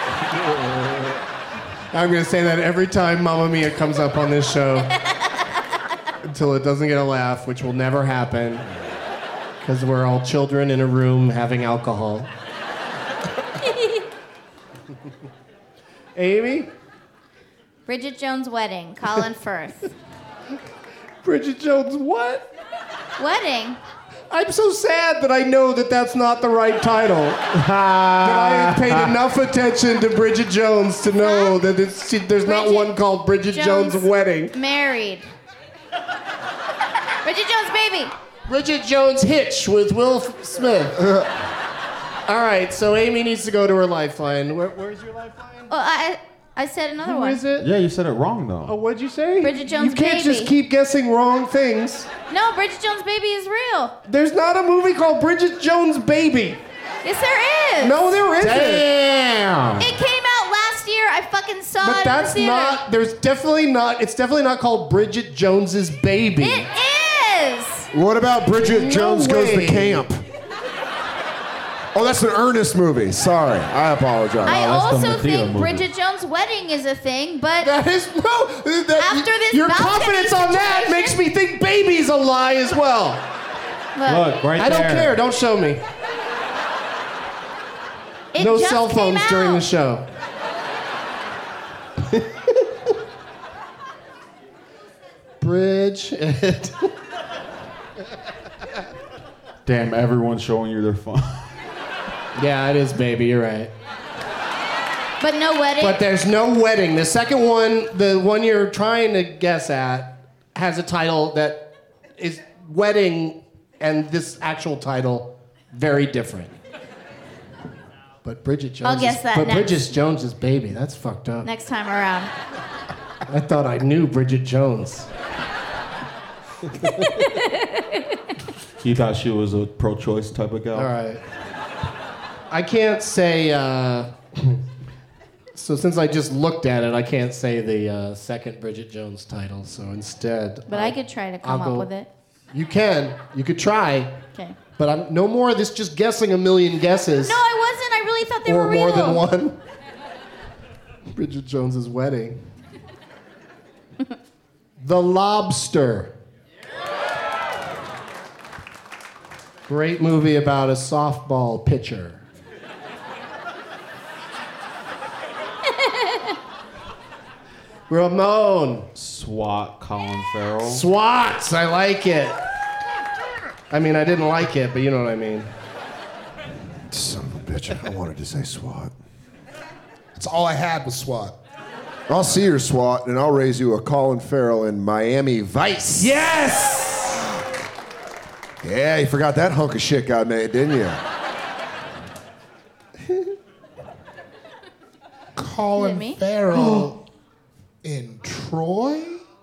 I'm going to say that every time Mamma Mia comes up on this show until it doesn't get a laugh, which will never happen because we're all children in a room having alcohol. Amy? Bridget Jones' Wedding, Colin Firth. Bridget Jones' what? Wedding. I'm so sad that I know that that's not the right title. that I have paid enough attention to Bridget Jones to know that it's, there's not Bridget one called Bridget Jones, Jones Wedding. Married. Bridget Jones Baby. Bridget Jones Hitch with Will Smith. All right, so Amy needs to go to her lifeline. Where, where's your lifeline? Oh, I I said another Who one. is it? Yeah, you said it wrong though. Oh, what'd you say? Bridget Jones You can't Baby. just keep guessing wrong things. No, Bridget Jones Baby is real. There's not a movie called Bridget Jones Baby. Yes, there is. No, there isn't. Damn. It came out last year. I fucking saw But it that's in the theater. not. There's definitely not. It's definitely not called Bridget Jones's Baby. It is. What about Bridget No Jones Goes to way. Camp? Oh, that's an Ernest movie. Sorry, I apologize. I that's the also Medea think movie. Bridget Jones' Wedding is a thing, but That is no. That, After this your balcony confidence on that situation- makes me think Baby's a lie as well. but Look, right I don't there. care. Don't show me. it No just cell came phones during the out. show. Bridget. Damn, everyone's showing you their phone. Yeah, it is Baby. You're right. But no wedding. But there's no wedding. The second one, the one you're trying to guess at, has a title that is wedding, and this actual title very different. But Bridget Jones. I'll guess is, that But next. Bridget Jones's Baby. That's fucked up. Next time around. I thought I knew Bridget Jones. He thought she was a pro-choice type of gal. All right. I can't say. Uh, so since I just looked at it, I can't say the uh, second Bridget Jones title. So instead. But I could try to come I'll go- up with it. You can. You could try. Okay. But I'm no more of this just guessing a million guesses. No, I wasn't. I really thought they or were real. more than one. Bridget Jones's Wedding. The Lobster. Great movie about a softball pitcher. Ramon. SWAT, Colin Farrell. SWATs, I like it. I mean, I didn't like it, but you know what I mean. Son of a bitch, I wanted to say SWAT. That's all I had was SWAT. I'll see your SWAT, and I'll raise you a Colin Farrell in Miami Vice. Yes! Yeah, you forgot that hunk of shit got made, didn't you? Colin me? Farrell in Troy?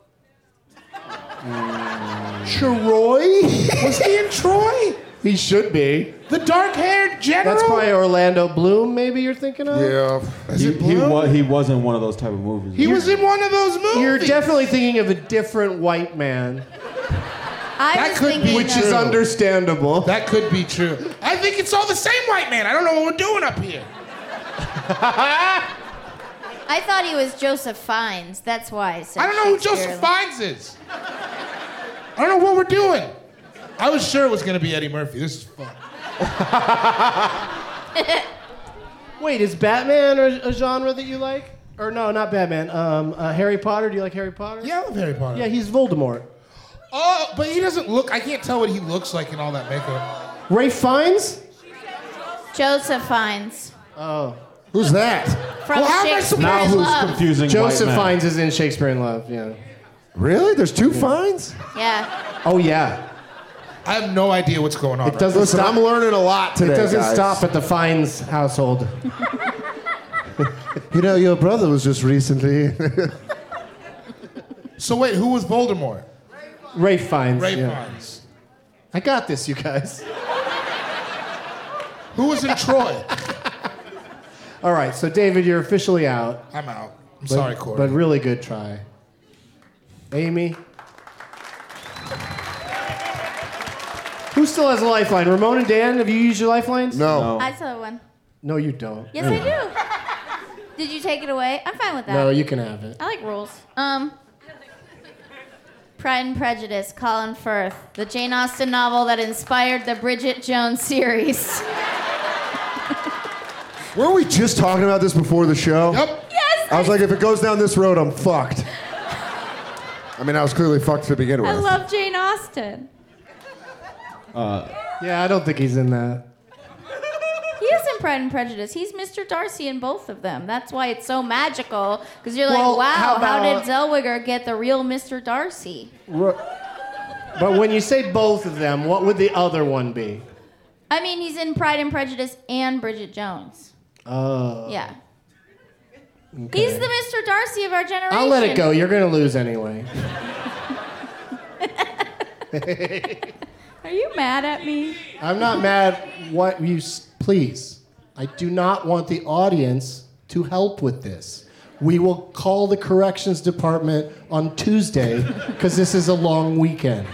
Troy? Was he in Troy? He should be. The dark-haired general? That's probably Orlando Bloom, maybe you're thinking of? Yeah. Is He, it he, Blue? wa- he wasn't one of those type of movies. He was in one of those movies. You're definitely thinking of a different white man, I That was could thinking be which of- is understandable. That could be true. I think it's all the same white man. I don't know what we're doing up here. I thought he was Joseph Fiennes. That's why I said I don't know who Shakespeare. Joseph Fiennes is. I don't know what we're doing. I was sure it was going to be Eddie Murphy. This is fun. Wait, is Batman a, a genre that you like? Or no, not Batman. Um, uh, Harry Potter. Do you like Harry Potter? Yeah, I love Harry Potter. Yeah, he's Voldemort. Oh, but he doesn't look. I can't tell what he looks like in all that makeup. Ray Fiennes? Joseph Fiennes. Oh. Who's that? From Well, how am I Shakespeare Now in who's Love. confusing Joseph white men? Fiennes is in Shakespeare in Love, yeah. Really? There's two Fines? Yeah. Oh, yeah. I have no idea what's going on. It doesn't Listen, stop. I'm learning a lot today, It doesn't guys. stop at the Fiennes household. You know, your brother was just recently... So wait, who was Voldemort? Ray Fiennes. Ray yeah. Fiennes. I got this, you guys. Who was in Troy? All right, so David, you're officially out. I'm out. I'm But, sorry, Corey. But really good try. Amy? Who still has a lifeline? Ramon and Dan, have you used your lifelines? No. I saw one. No, you don't. Yes, I do. Did you take it away? I'm fine with that. No, you can have it. I like rules. Um, Pride and Prejudice, Colin Firth, the Jane Austen novel that inspired the Bridget Jones series. Weren't we just talking about this before the show? Yep. Yes. I was like, if it goes down this road, I'm fucked. I mean, I was clearly fucked to begin with. I love Jane Austen. Uh, Yeah, I don't think he's in that. He is in Pride and Prejudice. He's Mister Darcy in both of them. That's why it's so magical. Because you're like, Well, wow, how how, about- did Zellweger get the real Mister Darcy? But when you say both of them, what would the other one be? I mean, he's in Pride and Prejudice and Bridget Jones. Oh. Yeah. Okay. He's the Mister Darcy of our generation. I'll let it go. You're going to lose anyway. Are you mad at me? I'm not mad. What you s- please? I do not want the audience to help with this. We will call the corrections department on Tuesday because this is a long weekend.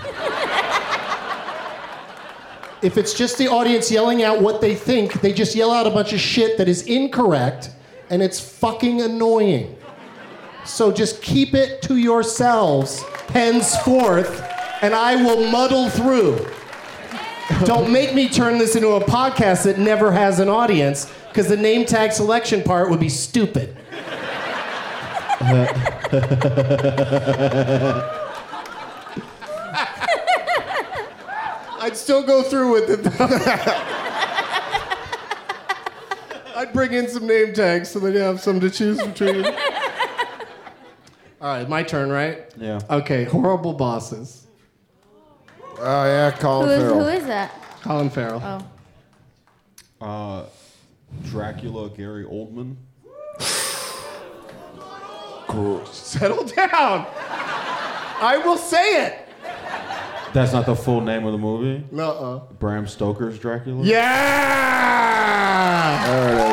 If it's just the audience yelling out what they think, they just yell out a bunch of shit that is incorrect, and it's fucking annoying. So just keep it to yourselves henceforth, and I will muddle through. Don't make me turn this into a podcast that never has an audience, because the name tag selection part would be stupid. I'd still go through with it, though. I'd bring in some name tags so they'd have some to choose between. All right, my turn, right? Yeah. Okay, horrible bosses. Oh, yeah, Colin Who is, Farrell. who is that? Colin Farrell. Oh. uh, Dracula, Gary Oldman. Cool. Settle down. I will say it. That's not the full name of the movie? Nuh-uh. Bram Stoker's Dracula? Yeah!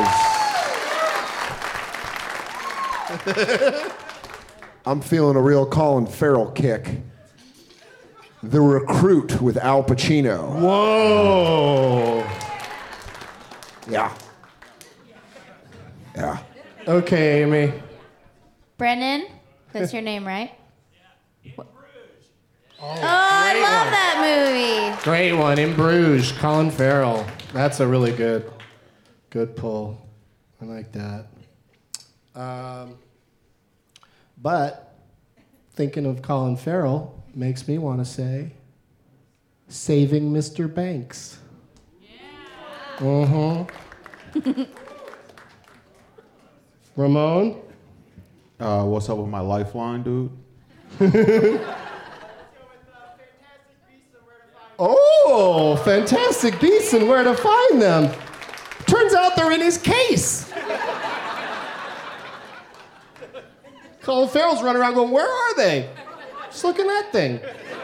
There it is. I'm feeling a real Colin Farrell kick. The Recruit with Al Pacino. Whoa. Yeah. Yeah. Okay, Amy. Brennan? That's your name, right? Oh, Oh, I love that movie. Great one. In Bruges, Colin Farrell. That's a really good, good pull. I like that. Um, but thinking of Colin Farrell makes me want to say, Saving Mister Banks. Yeah. Uh-huh. Ramon? Uh, what's up with my lifeline, dude? Oh, Fantastic Beasts and Where to Find Them. Turns out they're in his case. Colin Farrell's running around going, where are they? Just look at that thing.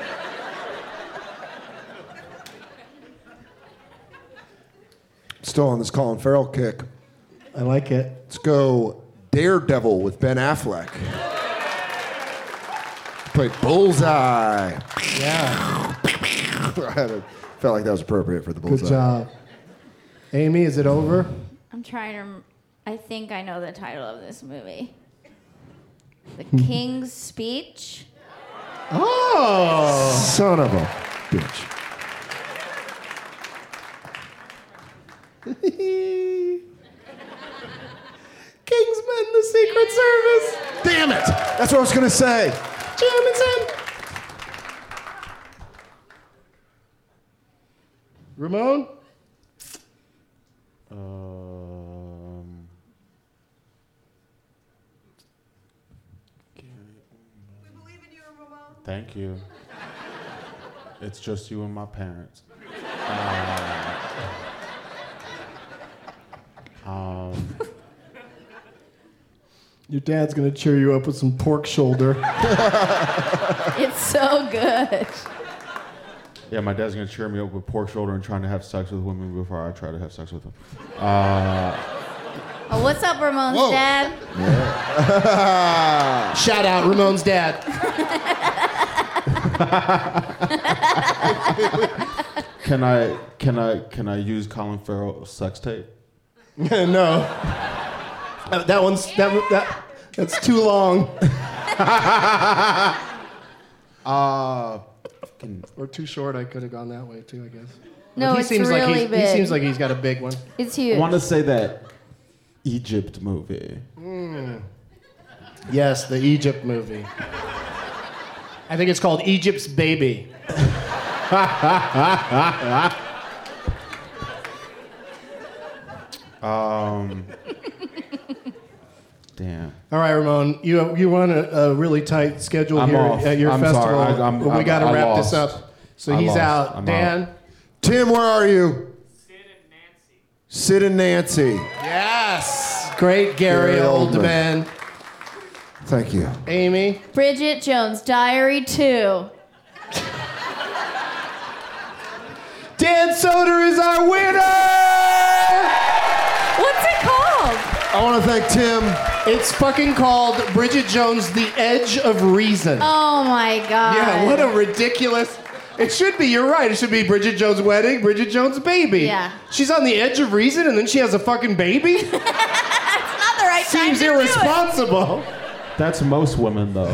Still on this Colin Farrell kick. I like it. Let's go Daredevil with Ben Affleck. Played Bullseye. Yeah. I felt like that was appropriate for the Bullseye. Good job. Amy, is it over? I'm trying to. rem- I think I know the title of this movie. The King's Speech. Oh! Son of a bitch. Kingsman, the Secret Service. Damn it! That's what I was gonna say. Jamison. Ramon? Um, Thank you. It's just you and my parents. Uh, um, Your dad's gonna cheer you up with some pork shoulder. It's so good. yeah, my dad's gonna cheer me up with pork shoulder and trying to have sex with women before I try to have sex with them. Uh, Oh, what's up, Ramon's Whoa. dad? Shout out Ramon's dad. can I can I can I use Colin Farrell's sex tape? No. Uh, That one's that, that that's too long. Uh, or too short. I could have gone that way too, I guess. No, But he it's seems like really he's, big. He seems like he's got a big one. It's I huge. want to say that Egypt movie. Mm. Yes, the Egypt movie. I think it's called Egypt's Baby. um. Damn. All right, Ramon, you you run a, a really tight schedule I'm here off. at your I'm festival. sorry. I- I'm- but we I'm- got to I wrap lost. this up. So I he's lost. out. I'm Dan? out. Tim, where are you? Sid and Nancy. Yes. Great Gary, Gary Oldman. Oldman. Thank you. Amy? Bridget Jones' Diary two. Dan Soder is our winner! What's it called? I want to thank Tim. It's fucking called Bridget Jones' The Edge of Reason. Oh my god. Yeah, what a ridiculous... It should be, you're right. It should be Bridget Jones' wedding, Bridget Jones' baby. Yeah. She's on the edge of reason and then she has a fucking baby? It's not the right time Seems to do it. irresponsible. That's most women, though.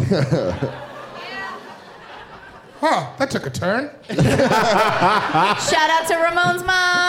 Huh, that took a turn. Shout out to Ramon's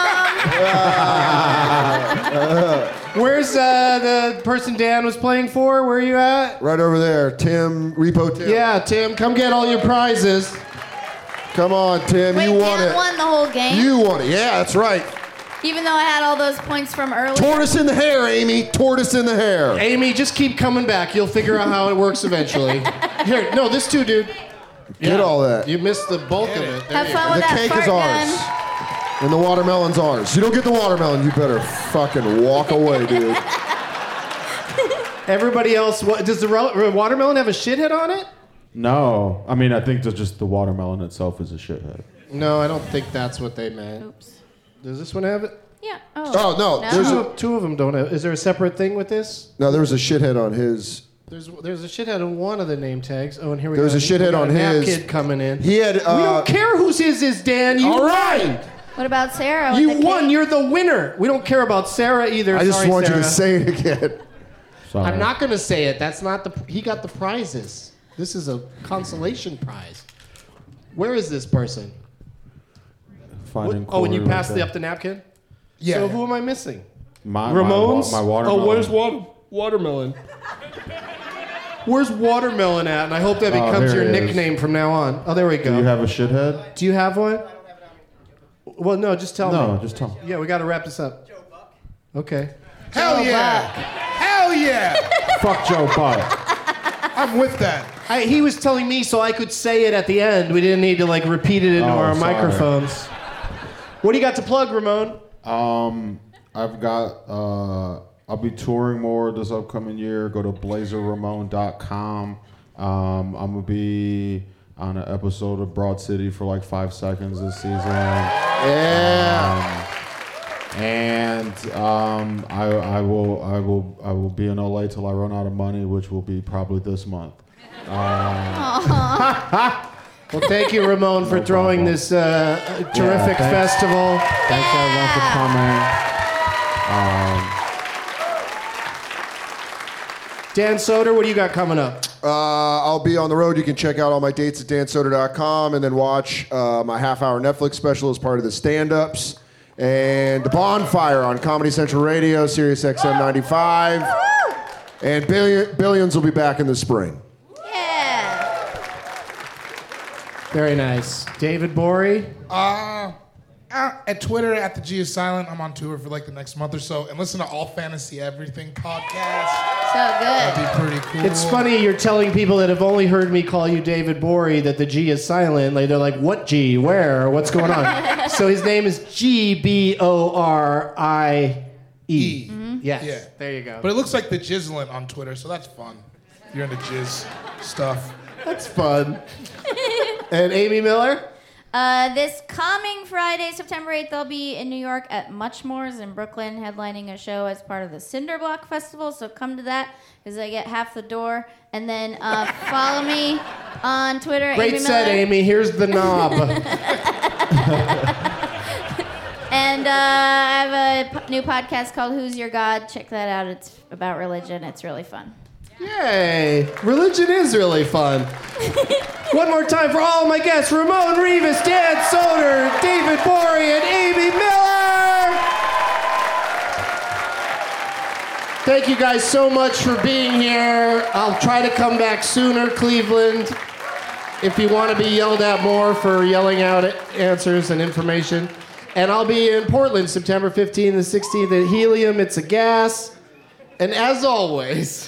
mom. Where's uh, the person Dan was playing for? Where are you at? Right over there. Tim, Repo Tim. Yeah, Tim, come get all your prizes. Come on, Tim. Wait, you won Dan it. won the whole game? You won it. Yeah, that's right. Even though I had all those points from earlier? Tortoise in the hair, Amy. Tortoise in the hair. Amy, just keep coming back. You'll figure out how it works eventually. Here, no, this too, dude. Get all that. You missed the bulk of it. There Have you fun go. with The that cake fart is ours. gun. And the watermelon's ours. You don't get the watermelon, you better fucking walk away, dude. Everybody else, what, does the ro- watermelon have a shithead on it? No. I mean, I think that just the watermelon itself is a shithead. No, I don't think that's what they meant. Oops. Does this one have it? Yeah. Oh, Oh, no, there's Two, a- of- two of them don't have. Is there a separate thing with this? No, there was a shithead on his. There's there's a shithead on one of the name tags. Oh, and here we There's go. a shithead We got on a nap his. kid coming in. He had. Uh, we don't care whose his is, Dan. You All won. right. What about Sarah? with You the won. cake? You're the winner. We don't care about Sarah either. I just Sorry, want Sarah. you to say it again. Sorry. I'm not going to say it. That's not the. He got the prizes. This is a consolation prize. Where is this person? Finding Oh, and you Corey passed right the there. up the napkin. Yeah. So who am I missing? My, Ramones. My, wa- my watermelon. Oh, where's water, watermelon? Where's watermelon at? And I hope that Oh, becomes here your it is. nickname from now on. Oh, there we go. Do you have a shithead? Do you have one? Well, no, just tell No, me. just tell me. Yeah, we got to wrap this up. Okay. Hell Joe yeah. Buck. Hell yeah. Fuck Joe Buck. I'm with that. I, he was telling me so I could say it at the end. We didn't need to like repeat it into Oh, our sorry. microphones. What do you got to plug, Ramon? Um, I've got. Uh, I'll be touring more this upcoming year. Go to blazer ramon dot com. Um, I'm gonna be on an episode of Broad City for like five seconds this season. Yeah. Um, and um, I, I will. I will. I will be in L A till I run out of money, which will be probably this month. Um, Well, thank you, Ramon, for No throwing problem. this uh, terrific Yeah, thanks. festival. Thanks everyone for coming. Um, Dan Soder, what do you got coming up? Uh, I'll be on the road. You can check out all my dates at dan soder dot com and then watch uh, my half-hour Netflix special as part of the stand-ups. And The Bonfire on Comedy Central Radio, Sirius X M ninety-five. And Billion, Billions will be back in the spring. Yeah. Very nice. David Bory. Uh, uh, at Twitter, at the G is silent. I'm on tour for like the next month or so. And listen to All Fantasy Everything podcast. So good. That'd be pretty cool. It's funny you're telling people that have only heard me call you David Bory that the G is silent. Like they're like, what G? Where? What's going on? So his name is G B O R I E. E. Yes. Yeah. There you go. But it looks like the Jizzlin on Twitter, so that's fun. If you're into jizz stuff. That's fun. And Amy Miller? Uh, this coming Friday, September eighth, I'll be in New York at Muchmore's in Brooklyn, headlining a show as part of the Cinderblock Festival. So come to that because I get half the door. And then uh, follow me on Twitter. Great Amy set, Miller. Amy. Here's the knob. And uh, I have a p- new podcast called Who's Your God? Check that out. It's about religion. It's really fun. Yay. Religion is really fun. One more time for all my guests, Ramon Rivas, Dan Soder, David Bory, and Amy Miller. Thank you guys so much for being here. I'll try to come back sooner, Cleveland. if you want to be yelled at more for yelling out answers and information. And I'll be in Portland September fifteenth and sixteenth at Helium. It's a gas. And as always,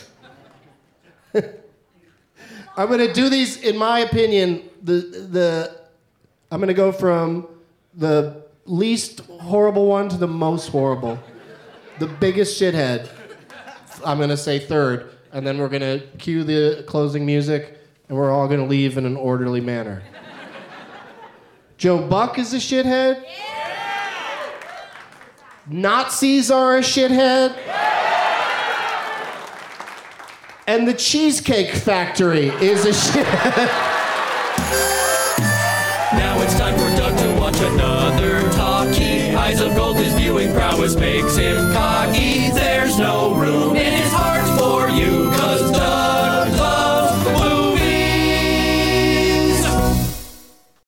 I'm going to do these, in my opinion, the the I'm going to go from the least horrible one to the most horrible. The biggest shithead, I'm going to say third. And then we're going to cue the closing music, and we're all going to leave in an orderly manner. Joe Buck is a shithead. Yeah. Nazis are a shithead. Yeah. And the Cheesecake Factory is a shithead. Now it's time for Doug to watch another talkie. Eyes of gold, his viewing prowess makes him cocky. There's no room in his heart for you, 'cause